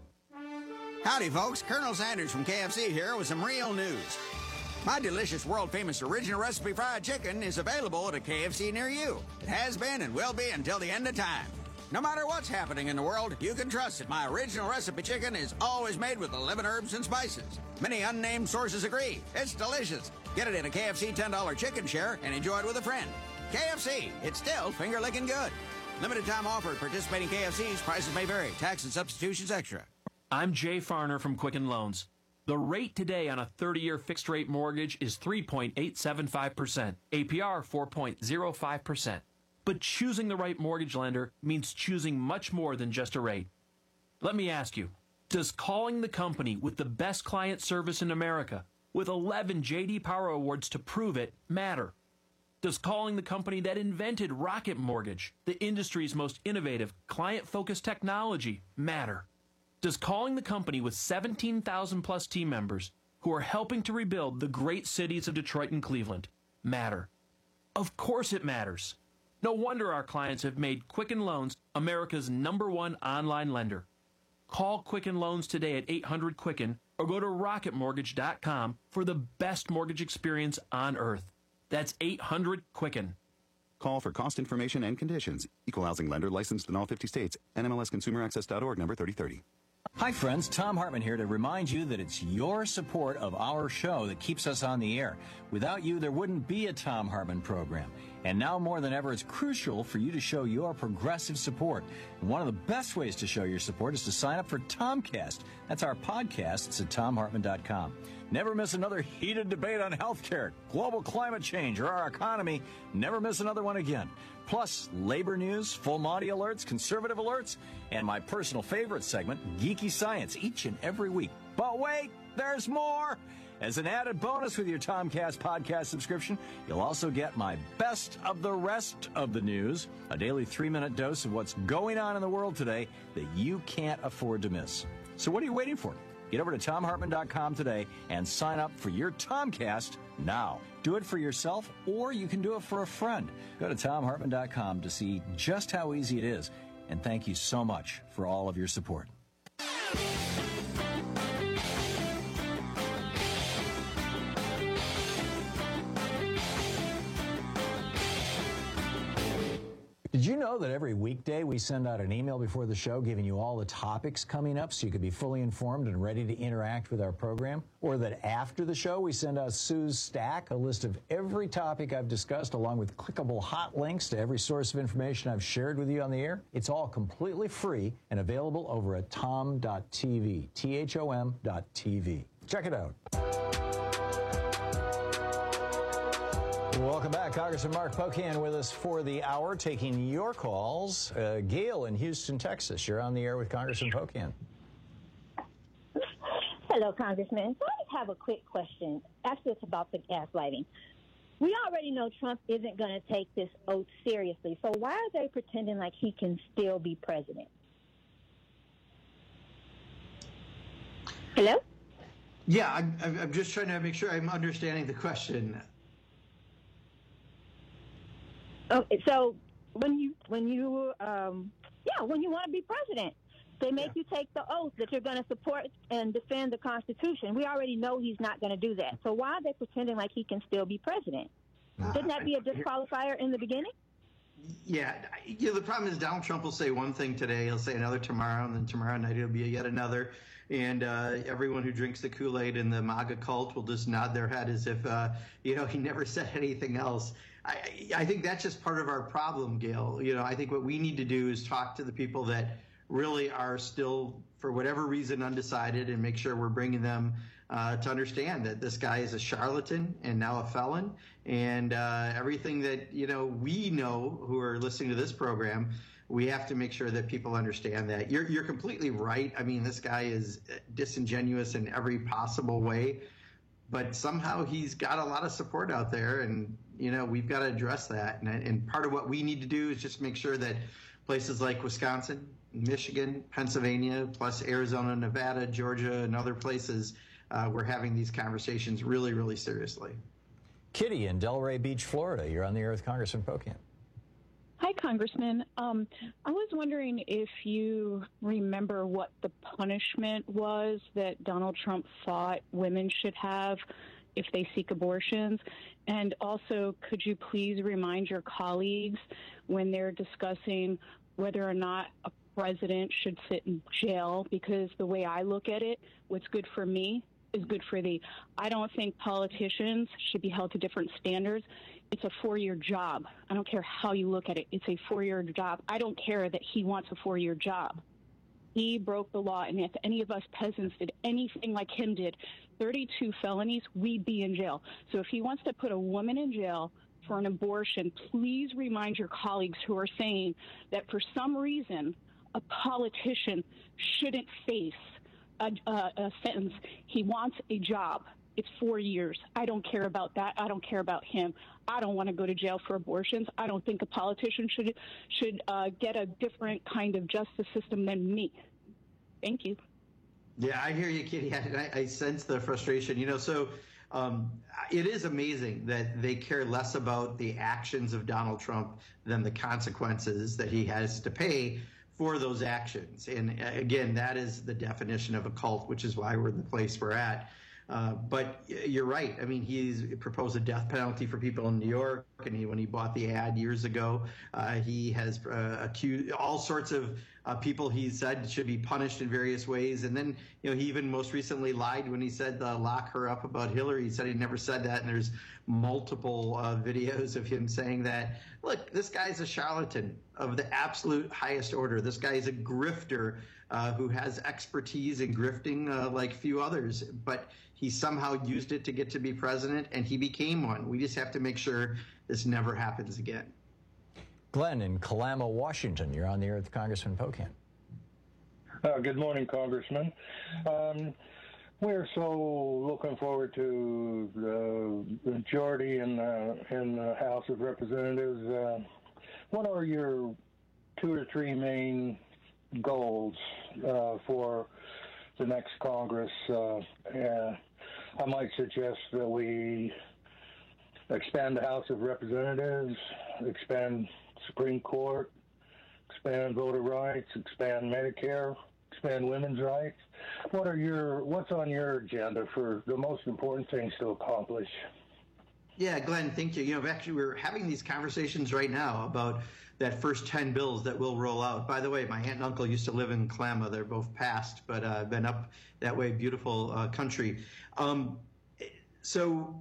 Speaker 12: Howdy, folks. Colonel Sanders from KFC here with some real news. My delicious, world-famous original recipe fried chicken is available at a KFC near you. It has been and will be until the end of time. No matter what's happening in the world, you can trust that my original recipe chicken is always made with 11 herbs and spices. Many unnamed sources agree. It's delicious. Get it in a KFC $10 chicken share and enjoy it with a friend. KFC, it's still finger-licking good. Limited time offer at participating KFCs. Prices may vary. Tax and substitutions extra.
Speaker 6: I'm Jay Farner from Quicken Loans. The rate today on a 30-year fixed-rate mortgage is 3.875%, APR 4.05%. But choosing the right mortgage lender means choosing much more than just a rate. Let me ask you, does calling the company with the best client service in America, with 11 J.D. Power Awards to prove it, matter? Does calling the company that invented Rocket Mortgage, the industry's most innovative, client-focused technology, matter? Does calling the company with 17,000-plus team members who are helping to rebuild the great cities of Detroit and Cleveland matter? Of course it matters. No wonder our clients have made Quicken Loans America's #1 online lender. Call Quicken Loans today at 800-QUICKEN or go to rocketmortgage.com for the best mortgage experience on earth. That's 800-QUICKEN.
Speaker 7: Call for cost information and conditions. Equal housing lender licensed in all 50 states. NMLSconsumeraccess.org number 3030.
Speaker 20: Hi, friends. Tom Hartman here to remind you that it's your support of our show that keeps us on the air. Without you, there wouldn't be a Tom Hartman program. And now more than ever, it's crucial for you to show your progressive support. And one of the best ways to show your support is to sign up for Tomcast. That's our podcast. It's at TomHartman.com. Never miss another heated debate on healthcare, global climate change, or our economy. Never miss another one again. Plus, labor news, full Monty alerts, conservative alerts, and my personal favorite segment, Geeky Science, each and every week. But wait, there's more! As an added bonus with your Tomcast podcast subscription, you'll also get my best of the rest of the news, a daily 3-minute dose of what's going on in the world today that you can't afford to miss. So what are you waiting for? Get over to TomHartman.com today and sign up for your Tomcast now. Do it for yourself, or you can do it for a friend. Go to TomHartman.com to see just how easy it is. And thank you so much for all of your support. Did you know know that every weekday we send out an email before the show giving you all the topics coming up so you can be fully informed and ready to interact with our program? Or that after the show we send out Sue's Stack, a list of every topic I've discussed along with clickable hot links to every source of information I've shared with you on the air? It's all completely free and available over at tom.tv, THOM.tv. Check it out. Welcome back. Congressman Mark Pocan with us for the hour, taking your calls. Gail in Houston, Texas, you're on the air with Congressman Pocan.
Speaker 13: Hello, Congressman. So I just have a quick question. Actually, it's about the gaslighting. We already know Trump isn't going to take this oath seriously, so why are they pretending like he can still be president? Hello?
Speaker 21: Yeah, I'm just trying to make sure I'm understanding the question.
Speaker 13: Okay, so when you want to be president, they make you take the oath that you're going to support and defend the Constitution. We already know he's not going to do that. So why are they pretending like he can still be president? Shouldn't that be a disqualifier in the beginning?
Speaker 21: Yeah, the problem is Donald Trump will say one thing today, he'll say another tomorrow, and then tomorrow night it'll be yet another. And everyone who drinks the Kool-Aid in the MAGA cult will just nod their head as if, he never said anything else. I think that's just part of our problem, Gail. I think what we need to do is talk to the people that really are still, for whatever reason, undecided, and make sure we're bringing them to understand that this guy is a charlatan and now a felon. And everything that, we know who are listening to this program, we have to make sure that people understand that. You're completely right. I mean, this guy is disingenuous in every possible way, but somehow he's got a lot of support out there, and we've got to address that. And part of what we need to do is just make sure that places like Wisconsin, Michigan, Pennsylvania, plus Arizona, Nevada, Georgia, and other places, we're having these conversations really, really seriously.
Speaker 20: Kitty in Delray Beach, Florida, you're on the air with Congressman Pocan.
Speaker 14: Hi, Congressman. I was wondering if you remember what the punishment was that Donald Trump thought women should have if they seek abortions. And also, could you please remind your colleagues when they're discussing whether or not a president should sit in jail? Because the way I look at it, what's good for me is good for thee. I don't think politicians should be held to different standards. It's a 4-year job. I don't care how you look at it. It's a 4-year job. I don't care that he wants a 4-year job. He broke the law, and if any of us peasants did anything like him did, 32 felonies, we'd be in jail. So if he wants to put a woman in jail for an abortion, please remind your colleagues who are saying that for some reason a politician shouldn't face a sentence. He wants a job. It's 4 years. I don't care about that. I don't care about him. I don't want to go to jail for abortions. I don't think a politician should get a different kind of justice system than me. Thank you.
Speaker 21: Yeah, I hear you, Kitty. I sense the frustration. So it is amazing that they care less about the actions of Donald Trump than the consequences that he has to pay for those actions. And again, that is the definition of a cult, which is why we're in the place we're at. But you're right. I mean, he's proposed a death penalty for people in New York, and when he bought the ad years ago, he has accused all sorts of people he said should be punished in various ways. And then, he even most recently lied when he said lock her up about Hillary. He said he never said that, and there's multiple videos of him saying that. Look, this guy's a charlatan of the absolute highest order. This guy is a grifter who has expertise in grifting like few others, but he somehow used it to get to be president, and he became one. We just have to make sure this never happens again.
Speaker 20: Glenn in Kalama, Washington. You're on the air with Congressman Pocan.
Speaker 15: Good morning, Congressman. We're so looking forward to the majority in the House of Representatives. What are your 2 or 3 main goals for the next Congress? I might suggest that we expand the House of Representatives, expand Supreme Court, expand voter rights, expand Medicare, expand women's rights. What's on your agenda for the most important things to accomplish?
Speaker 21: Yeah, Glenn, thank you. You know, actually, we're having these conversations right now about that first 10 bills that will roll out. By the way, my aunt and uncle used to live in Kalama. They're both passed, but I've been up that way. Beautiful country. So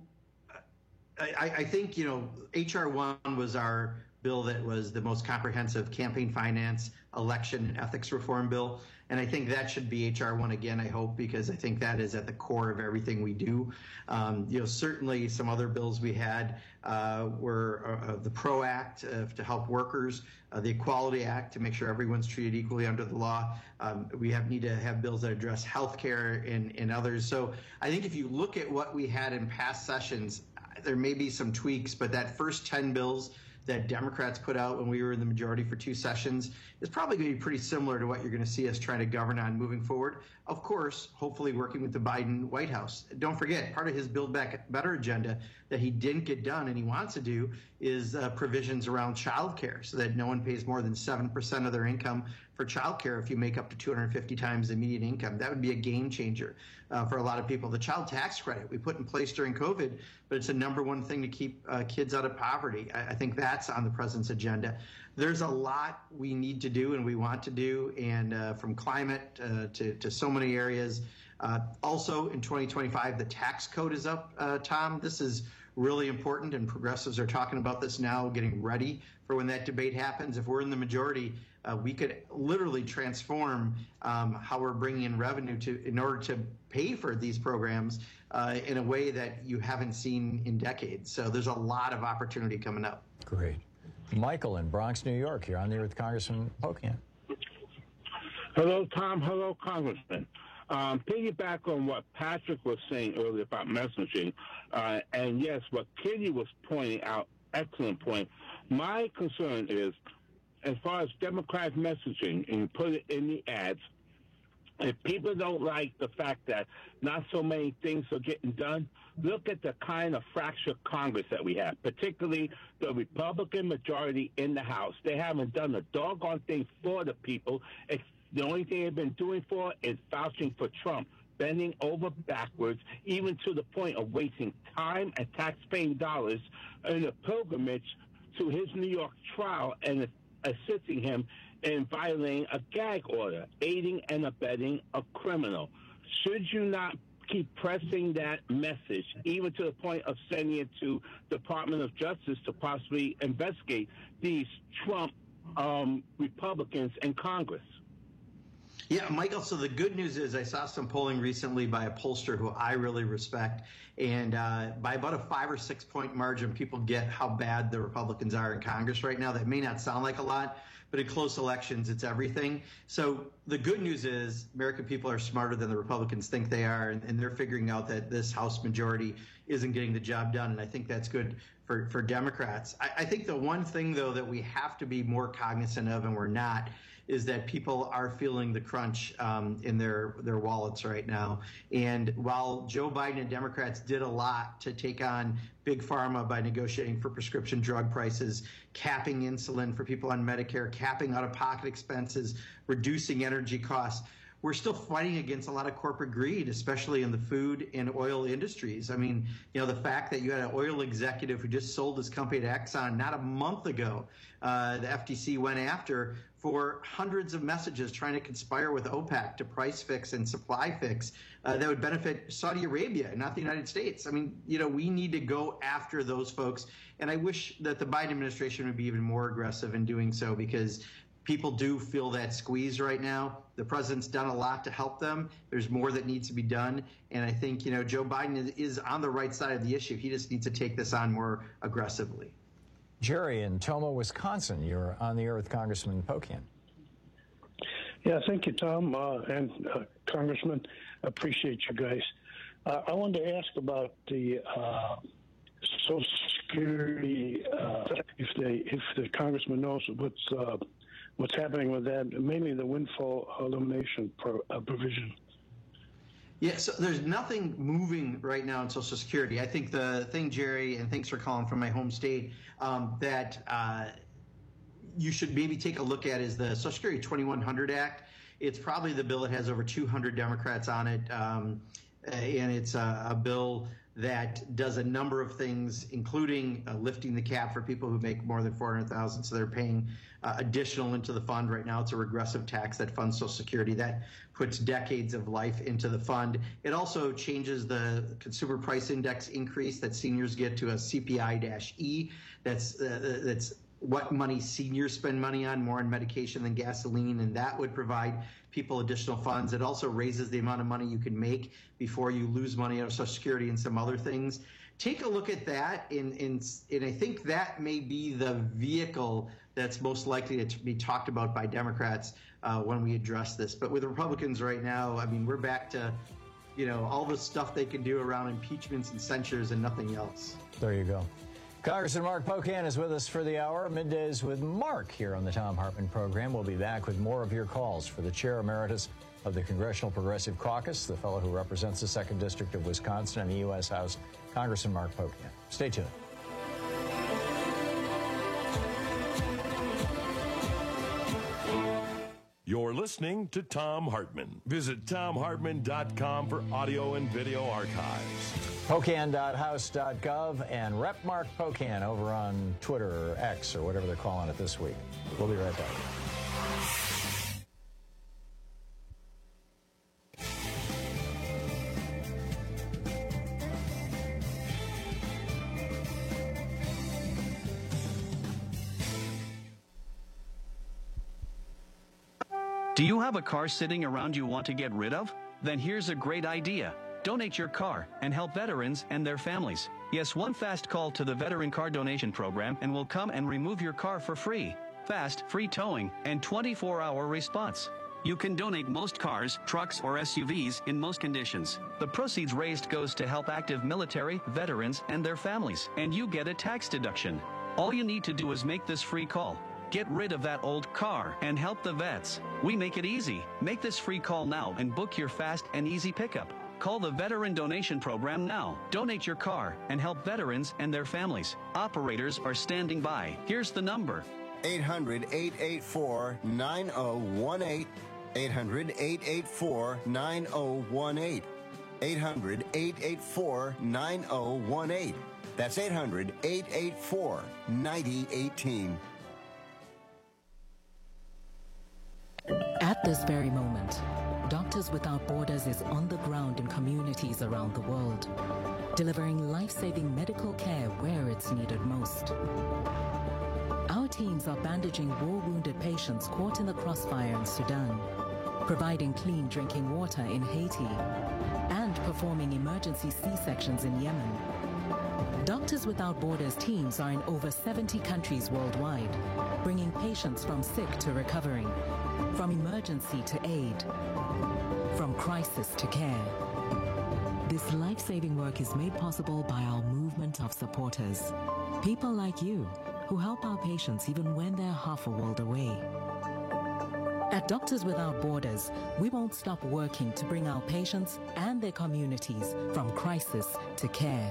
Speaker 21: I think, you know, H.R. 1 was our bill that was the most comprehensive campaign finance, election, and ethics reform bill. And I think that should be H.R. 1 again, I hope, because I think that is at the core of everything we do. You know, certainly some other bills we had were the PRO Act to help workers, the Equality Act to make sure everyone's treated equally under the law. We need to have bills that address health care and others. So I think if you look at what we had in past sessions, there may be some tweaks, but that first 10 bills that Democrats put out when we were in the majority for 2 sessions is probably going to be pretty similar to what you're going to see us trying to govern on moving forward. Of course, hopefully working with the Biden White House. Don't forget, part of his Build Back Better agenda that he didn't get done and he wants to do is provisions around child care so that no one pays more than 7% of their income for child care if you make up to 250 times the median income. That would be a game changer for a lot of people. The child tax credit we put in place during COVID, but it's the #1 thing to keep kids out of poverty. I think that's on the president's agenda. There's a lot we need to do and we want to do, and from climate to so many areas. Also, in 2025, the tax code is up, Tom. This is really important, and progressives are talking about this now, getting ready for when that debate happens. If we're in the majority, we could literally transform how we're bringing in revenue in order to pay for these programs in a way that you haven't seen in decades. So there's a lot of opportunity coming up.
Speaker 20: Great. Michael in Bronx, New York. You're on the air with Congressman Pocan.
Speaker 3: Hello, Tom. Hello, Congressman. Piggyback on what Patrick was saying earlier about messaging, and yes, what Kitty was pointing out, excellent point. My concern is, as far as Democratic messaging, and you put it in the ads, if people don't like the fact that not so many things are getting done, look at the kind of fractured Congress that we have, particularly the Republican majority in the House. They haven't done a doggone thing for the people. The only thing they've been doing for is vouching for Trump, bending over backwards, even to the point of wasting time and taxpaying dollars in a pilgrimage to his New York trial and assisting him in violating a gag order, aiding and abetting a criminal. Should you not keep pressing that message, even to the point of sending it to Department of Justice to possibly investigate these Trump Republicans in Congress?
Speaker 21: Yeah, Michael, so the good news is I saw some polling recently by a pollster who I really respect, and by about a 5 or 6 point margin, people get how bad the Republicans are in Congress right now. That may not sound like a lot, but in close elections, it's everything. So the good news is American people are smarter than the Republicans think they are, and they're figuring out that this House majority isn't getting the job done, and I think that's good for Democrats. I think the one thing, though, that we have to be more cognizant of, and we're not, is that people are feeling the crunch in their wallets right now. And while Joe Biden and Democrats did a lot to take on Big Pharma by negotiating for prescription drug prices, capping insulin for people on Medicare, capping out-of-pocket expenses, reducing energy costs, we're still fighting against a lot of corporate greed, especially in the food and oil industries. I mean, you know, the fact that you had an oil executive who just sold his company to Exxon not a month ago, the FTC went after for hundreds of messages trying to conspire with OPEC to price fix and supply fix that would benefit Saudi Arabia, not the United States. I mean, you know, we need to go after those folks. And I wish that the Biden administration would be even more aggressive in doing so, because people do feel that squeeze right now. The president's done a lot to help them. There's more that needs to be done. And I think, you know, Joe Biden is on the right side of the issue. He just needs to take this on more aggressively.
Speaker 20: Jerry in Tomah, Wisconsin, you're on the air with Congressman Pocan.
Speaker 4: Yeah, thank you, Tom, and Congressman. Appreciate you guys. I wanted to ask about the Social Security, if the congressman knows what's happening with that, mainly the windfall elimination provision.
Speaker 21: Yeah, so there's nothing moving right now in Social Security. I think the thing, Jerry, and thanks for calling from my home state, that you should maybe take a look at is the Social Security 2100 Act. It's probably the bill that has over 200 Democrats on it, and it's a bill that does a number of things, including lifting the cap for people who make more than $400,000. So they're paying additional into the fund. Right now, it's a regressive tax that funds Social Security. That puts decades of life into the fund. It also changes the consumer price index increase that seniors get to a CPI-E. That's what money seniors spend money on, more on medication than gasoline, and that would provide people additional funds. It also raises the amount of money you can make before you lose money out of Social Security and some other things. Take a look at that, and I think that may be the vehicle that's most likely to be talked about by Democrats when we address this. But with Republicans right now, I mean, we're back to, all the stuff they can do around impeachments and censures and nothing else.
Speaker 20: There you go. Congressman Mark Pocan is with us for the hour. Middays with Mark here on the Thom Hartmann program. We'll be back with more of your calls for the Chair Emeritus of the Congressional Progressive Caucus, the fellow who represents the 2nd District of Wisconsin in the U.S. House, Congressman Mark Pocan. Stay tuned.
Speaker 19: You're listening to Thom Hartmann. Visit ThomHartmann.com for audio and video archives.
Speaker 20: Pocan.house.gov and Rep Mark Pocan over on Twitter or X or whatever they're calling it this week. We'll be right back.
Speaker 16: Do you have a car sitting around you want to get rid of? Then here's a great idea. Donate your car and help veterans and their families. Yes, one fast call to the Veteran Car Donation Program and we'll come and remove your car for free. Fast, free towing, and 24-hour response. You can donate most cars, trucks, or SUVs in most conditions. The proceeds raised goes to help active military, veterans, and their families, and you get a tax deduction. All you need to do is make this free call. Get rid of that old car and help the vets. We make it easy. Make this free call now and book your fast and easy pickup. Call the Veteran Donation Program now. Donate your car and help veterans and their families. Operators are standing by. Here's the number.
Speaker 17: 800-884-9018. 800-884-9018. 800-884-9018. That's 800-884-9018.
Speaker 18: At this very moment, Doctors Without Borders is on the ground in communities around the world, delivering life-saving medical care where it's needed most. Our teams are bandaging war-wounded patients caught in the crossfire in Sudan, providing clean drinking water in Haiti, and performing emergency C-sections in Yemen. Doctors Without Borders teams are in over 70 countries worldwide, bringing patients from sick to recovering, from emergency to aid, from crisis to care. This life-saving work is made possible by our movement of supporters, people like you who help our patients even when they're half a world away. At Doctors Without Borders, we won't stop working to bring our patients and their communities from crisis to care.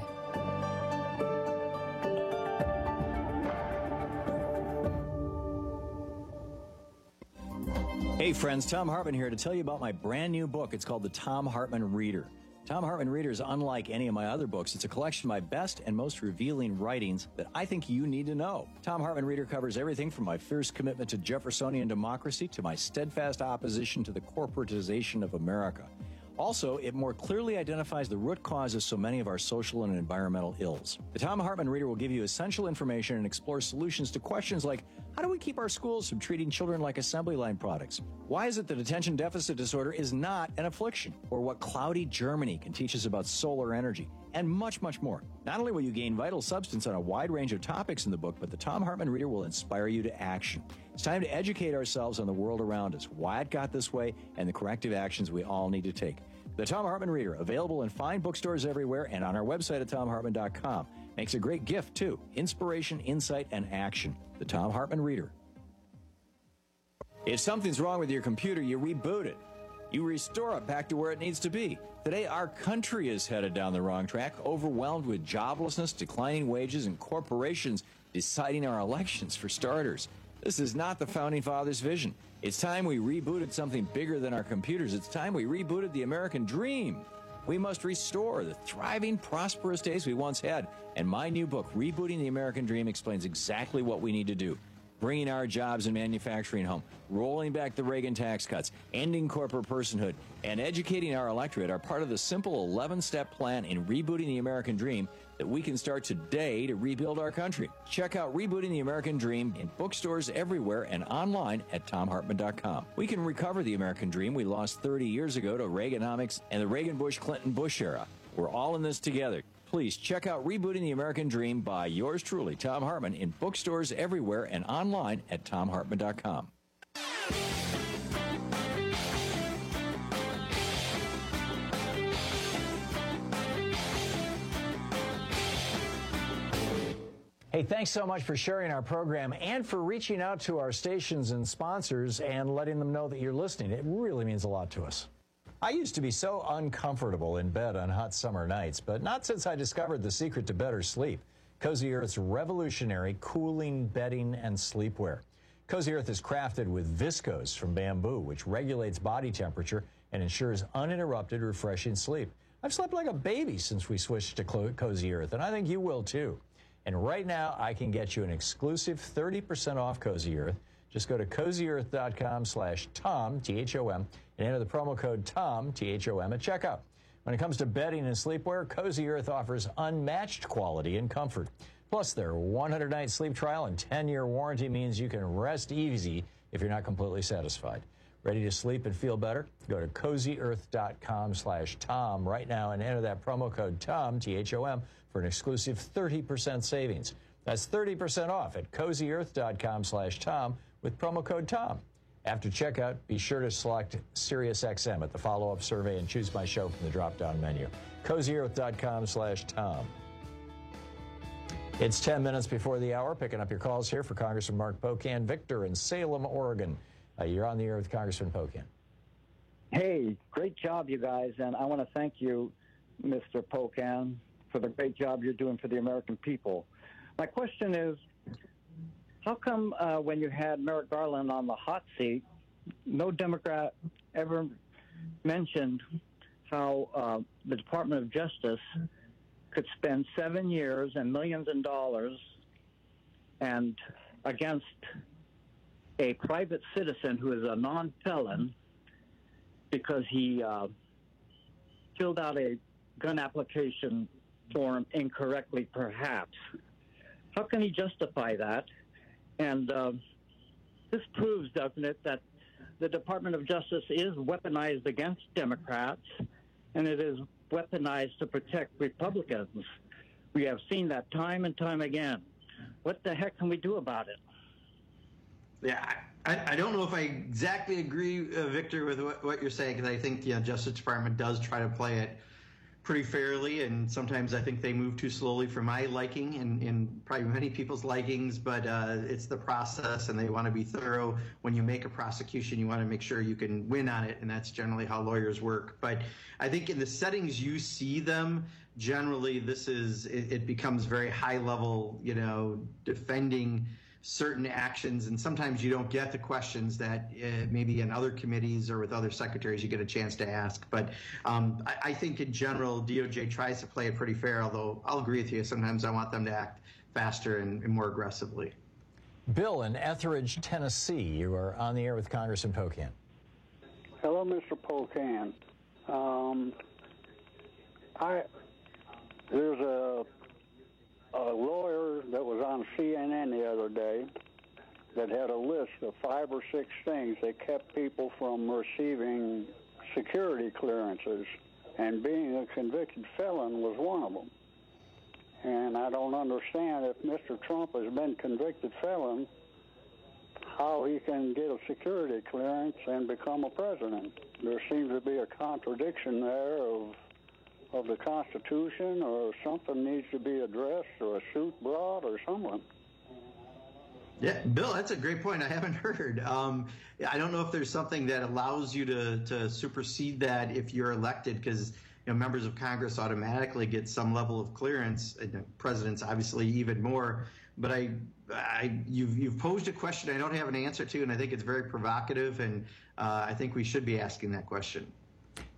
Speaker 20: Hey friends, Thom Hartmann here to tell you about my brand new book. It's called The Thom Hartmann Reader. Thom Hartmann Reader is unlike any of my other books. It's a collection of my best and most revealing writings that I think you need to know. Thom Hartmann Reader covers everything from my fierce commitment to Jeffersonian democracy to my steadfast opposition to the corporatization of America. Also, it more clearly identifies the root causes of so many of our social and environmental ills. The Thom Hartmann Reader will give you essential information and explore solutions to questions like, how do we keep our schools from treating children like assembly line products? Why is it that attention deficit disorder is not an affliction? Or what cloudy Germany can teach us about solar energy? And much, much more. Not only will you gain vital substance on a wide range of topics in the book, but the Thom Hartmann Reader will inspire you to action. It's time to educate ourselves on the world around us, why it got this way, and the corrective actions we all need to take. The Thom Hartmann Reader, available in fine bookstores everywhere and on our website at ThomHartmann.com. Makes a great gift, too. Inspiration, insight, and action. The Thom Hartmann Reader. If something's wrong with your computer, you reboot it. You restore it back to where it needs to be. Today, our country is headed down the wrong track, overwhelmed with joblessness, declining wages, and corporations deciding our elections for starters. This is not the Founding Fathers' vision. It's time we rebooted something bigger than our computers. It's time we rebooted the American dream. We must restore the thriving, prosperous days we once had. And my new book, Rebooting the American Dream, explains exactly what we need to do. Bringing our jobs and manufacturing home, rolling back the Reagan tax cuts, ending corporate personhood, and educating our electorate are part of the simple 11-step plan in Rebooting the American Dream that we can start today to rebuild our country. Check out Rebooting the American Dream in bookstores everywhere and online at TomHartman.com. We can recover the American dream we lost 30 years ago to Reaganomics and the Reagan-Bush-Clinton-Bush era. We're all in this together. Please check out Rebooting the American Dream by yours truly, Thom Hartmann, in bookstores everywhere and online at TomHartman.com. Hey, thanks so much for sharing our program and for reaching out to our stations and sponsors and letting them know that you're listening. It really means a lot to us. I used to be so uncomfortable in bed on hot summer nights, but not since I discovered the secret to better sleep. Cozy Earth's revolutionary cooling bedding and sleepwear. Cozy Earth is crafted with viscose from bamboo, which regulates body temperature and ensures uninterrupted, refreshing sleep. I've slept like a baby since we switched to Cozy Earth, and I think you will too. And right now, I can get you an exclusive 30% off Cozy Earth. Just go to CozyEarth.com/Tom, T-H-O-M, and enter the promo code TOM, T-H-O-M, at checkout. When it comes to bedding and sleepwear, Cozy Earth offers unmatched quality and comfort. Plus, their 100-night sleep trial and 10-year warranty means you can rest easy if you're not completely satisfied. Ready to sleep and feel better? Go to CozyEarth.com/Tom right now and enter that promo code TOM, T-H-O-M, for an exclusive 30% savings. That's 30% off at CozyEarth.com/Tom with promo code TOM. After checkout, be sure to select SiriusXM at the follow-up survey and choose my show from the drop-down menu. CozyEarth.com/Tom. It's 10 minutes before the hour. Picking up your calls here for Congressman Mark Pocan. Victor in Salem, Oregon. You're on the air with Congressman Pocan.
Speaker 2: Hey, great job, you guys. And I want to thank you, Mr. Pocan, for the great job you're doing for the American people. My question is, how come when you had Merrick Garland on the hot seat, no Democrat ever mentioned how the Department of Justice could spend 7 years and millions of dollars and against a private citizen who is a non-felon because he filled out a gun application form incorrectly, perhaps? How can he justify that? And this proves, doesn't it, that the Department of Justice is weaponized against Democrats, and it is weaponized to protect Republicans. We have seen that time and time again. What the heck can we do about it?
Speaker 21: Yeah, I don't know if I exactly agree, Victor, with what you're saying, because I think the Justice Department does try to play it pretty fairly, and sometimes I think they move too slowly for my liking and probably many people's likings, but it's the process, and they want to be thorough. When you make a prosecution, you want to make sure you can win on it, and that's generally how lawyers work. But I think in the settings you see them, generally it becomes very high level, defending certain actions, and sometimes you don't get the questions that maybe in other committees or with other secretaries you get a chance to ask. But I think in general, DOJ tries to play it pretty fair, although I'll agree with you, sometimes I want them to act faster and more aggressively.
Speaker 20: Bill in Etheridge, Tennessee. You are on the air with Congressman Pocan.
Speaker 22: Hello, Mr. Pocan. There's a lawyer that was on CNN the other day that had a list of 5 or 6 things that kept people from receiving security clearances, and being a convicted felon was one of them. And I don't understand, if Mr. Trump has been convicted felon, how he can get a security clearance and become a president. There seems to be a contradiction there of the Constitution, or something needs to be addressed, or a suit brought, or someone.
Speaker 21: Yeah, Bill, that's a great point. I haven't heard. I don't know if there's something that allows you to supersede that if you're elected, because members of Congress automatically get some level of clearance, and presidents obviously even more. But you've posed a question I don't have an answer to, and I think it's very provocative, and I think we should be asking that question.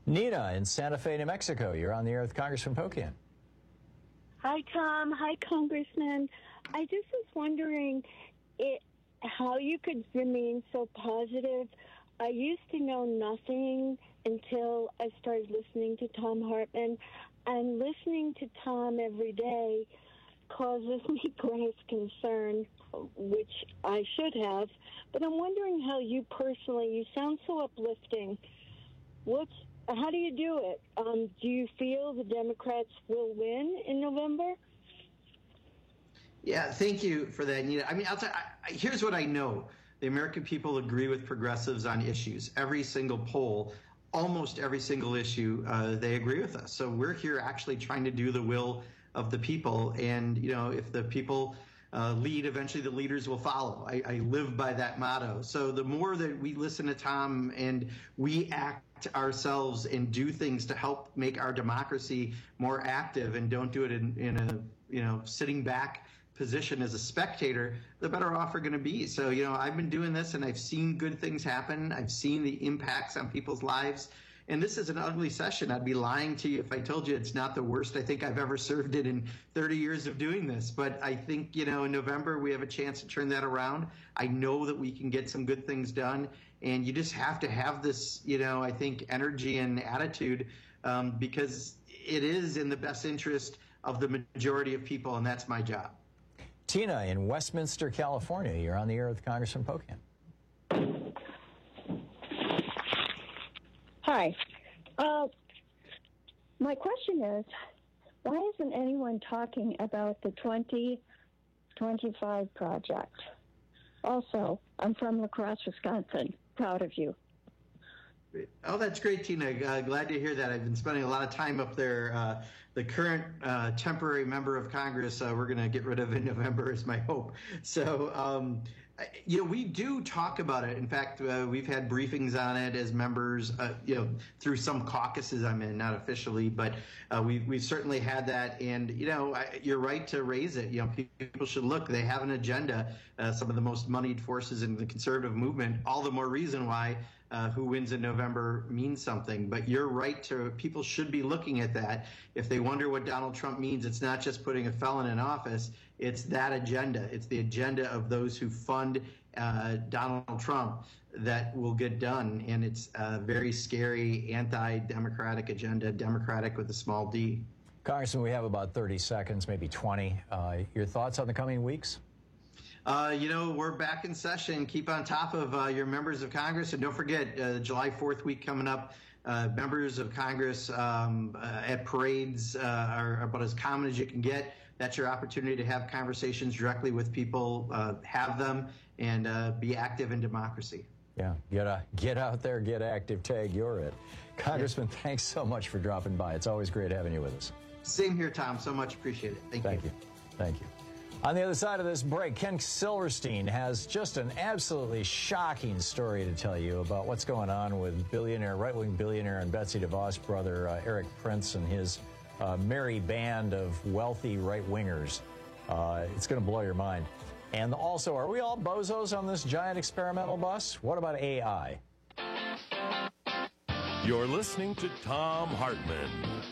Speaker 20: Nina in Santa Fe, New Mexico. You're on the air with Congressman Pocan.
Speaker 5: Hi, Tom. Hi, Congressman. I just was wondering how you could remain so positive. I used to know nothing until I started listening to Thom Hartmann, and listening to Tom every day causes me grave concern, which I should have. But I'm wondering how you personally, you sound so uplifting. How do you do it? Do you feel the Democrats will win in November?
Speaker 21: Yeah, thank you for that, Nina. I mean, I'll tell you, here's what I know. The American people agree with progressives on issues. Every single poll, almost every single issue, they agree with us. So we're here actually trying to do the will of the people. And, you know, if the people lead, eventually the leaders will follow. I live by that motto. So the more that we listen to Tom and we act ourselves and do things to help make our democracy more active and don't do it in a, sitting back position as a spectator, the better off we're going to be. So, I've been doing this and I've seen good things happen. I've seen the impacts on people's lives. And this is an ugly session. I'd be lying to you if I told you it's not the worst I think I've ever served in 30 years of doing this. But I think, in November, we have a chance to turn that around. I know that we can get some good things done. And you just have to have this, I think, energy and attitude because it is in the best interest of the majority of people. And that's my job.
Speaker 20: Tina in Westminster, California. You're on the air with Congressman Pocan.
Speaker 5: Hi. My question is, why isn't anyone talking about the 2025 project? Also, I'm from La Crosse, Wisconsin. Proud of you.
Speaker 21: Oh, that's great, Tina. Glad to hear that. I've been spending a lot of time up there. The current temporary member of Congress, we're going to get rid of in November is my hope. So, we do talk about it. In fact, we've had briefings on it as members, through some caucuses I'm in, not officially, but we've certainly had that. And, you're right to raise it. People should look. They have an agenda, some of the most moneyed forces in the conservative movement, all the more reason why who wins in November means something. But you're right people should be looking at that. If they wonder what Donald Trump means, it's not just putting a felon in office. It's that agenda. It's the agenda of those who fund Donald Trump that will get done. And it's a very scary anti-democratic agenda, democratic with a small d.
Speaker 20: Congressman, we have about 30 seconds, maybe 20. Your thoughts on the coming weeks?
Speaker 21: We're back in session. Keep on top of your members of Congress. And don't forget, July 4th week coming up, members of Congress at parades are about as common as you can get. That's your opportunity to have conversations directly with people, have them, and be active in democracy.
Speaker 20: Yeah, get out there, get active, tag, you're it. Congressman, thanks so much for dropping by. It's always great having you with us.
Speaker 21: Same here, Tom. So much appreciate it. Thank you.
Speaker 20: Thank you. On the other side of this break, Ken Silverstein has just an absolutely shocking story to tell you about what's going on with right-wing billionaire and Betsy DeVos brother Eric Prince and his merry band of wealthy right-wingers. It's going to blow your mind. And also, are we all bozos on this giant experimental bus? What about AI?
Speaker 19: You're listening to Thom Hartmann.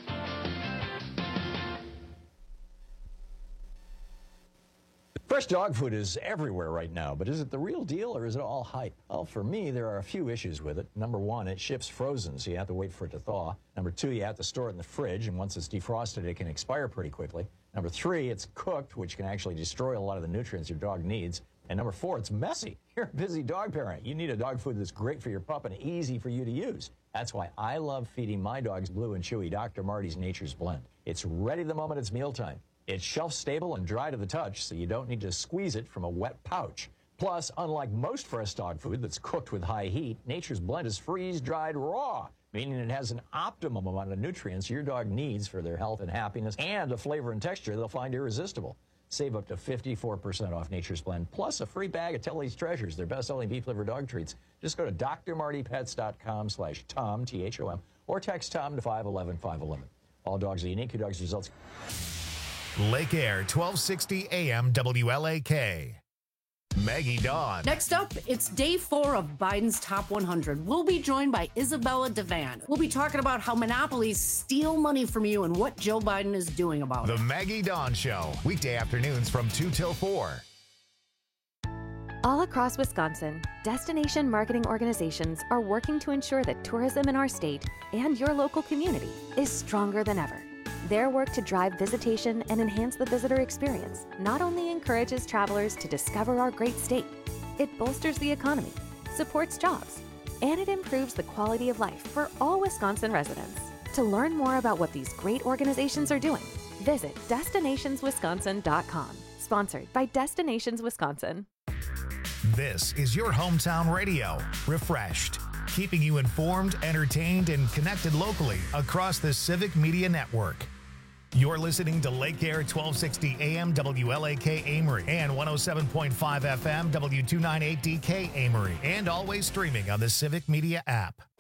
Speaker 20: Fresh dog food is everywhere right now, but is it the real deal or is it all hype? Well, for me, there are a few issues with it. Number one, it ships frozen, so you have to wait for it to thaw. Number two, you have to store it in the fridge, and once it's defrosted, it can expire pretty quickly. Number three, it's cooked, which can actually destroy a lot of the nutrients your dog needs. And number four, it's messy. You're a busy dog parent. You need a dog food that's great for your pup and easy for you to use. That's why I love feeding my dogs Blue and Chewy Dr. Marty's Nature's Blend. It's ready the moment it's mealtime. It's shelf-stable and dry to the touch, so you don't need to squeeze it from a wet pouch. Plus, unlike most fresh dog food that's cooked with high heat, Nature's Blend is freeze-dried raw, meaning it has an optimum amount of nutrients your dog needs for their health and happiness, and a flavor and texture they'll find irresistible. Save up to 54% off Nature's Blend, plus a free bag of Telly's Treasures, their best-selling beef-liver dog treats. Just go to drmartypets.com/Tom, T-H-O-M, or text Tom to 511-511. All dogs are unique. Your dog's results.
Speaker 8: Lake Air, 1260 AM WLAK. Maggie Dawn.
Speaker 9: Next up, it's day 4 of Biden's Top 100. We'll be joined by Isabella Devan. We'll be talking about how monopolies steal money from you and what Joe Biden is doing about it.
Speaker 8: The Maggie Dawn Show, weekday afternoons from 2 till 4.
Speaker 23: All across Wisconsin, destination marketing organizations are working to ensure that tourism in our state and your local community is stronger than ever. Their work to drive visitation and enhance the visitor experience not only encourages travelers to discover our great state, it bolsters the economy, supports jobs, and it improves the quality of life for all Wisconsin residents. To learn more about what these great organizations are doing, visit destinationswisconsin.com. Sponsored by Destinations Wisconsin.
Speaker 8: This is your hometown radio, Refreshed, keeping you informed, entertained, and connected locally across the Civic Media Network. You're listening to Lake Air 1260 AM WLAK Amory and 107.5 FM W298DK Amory, and always streaming on the Civic Media app.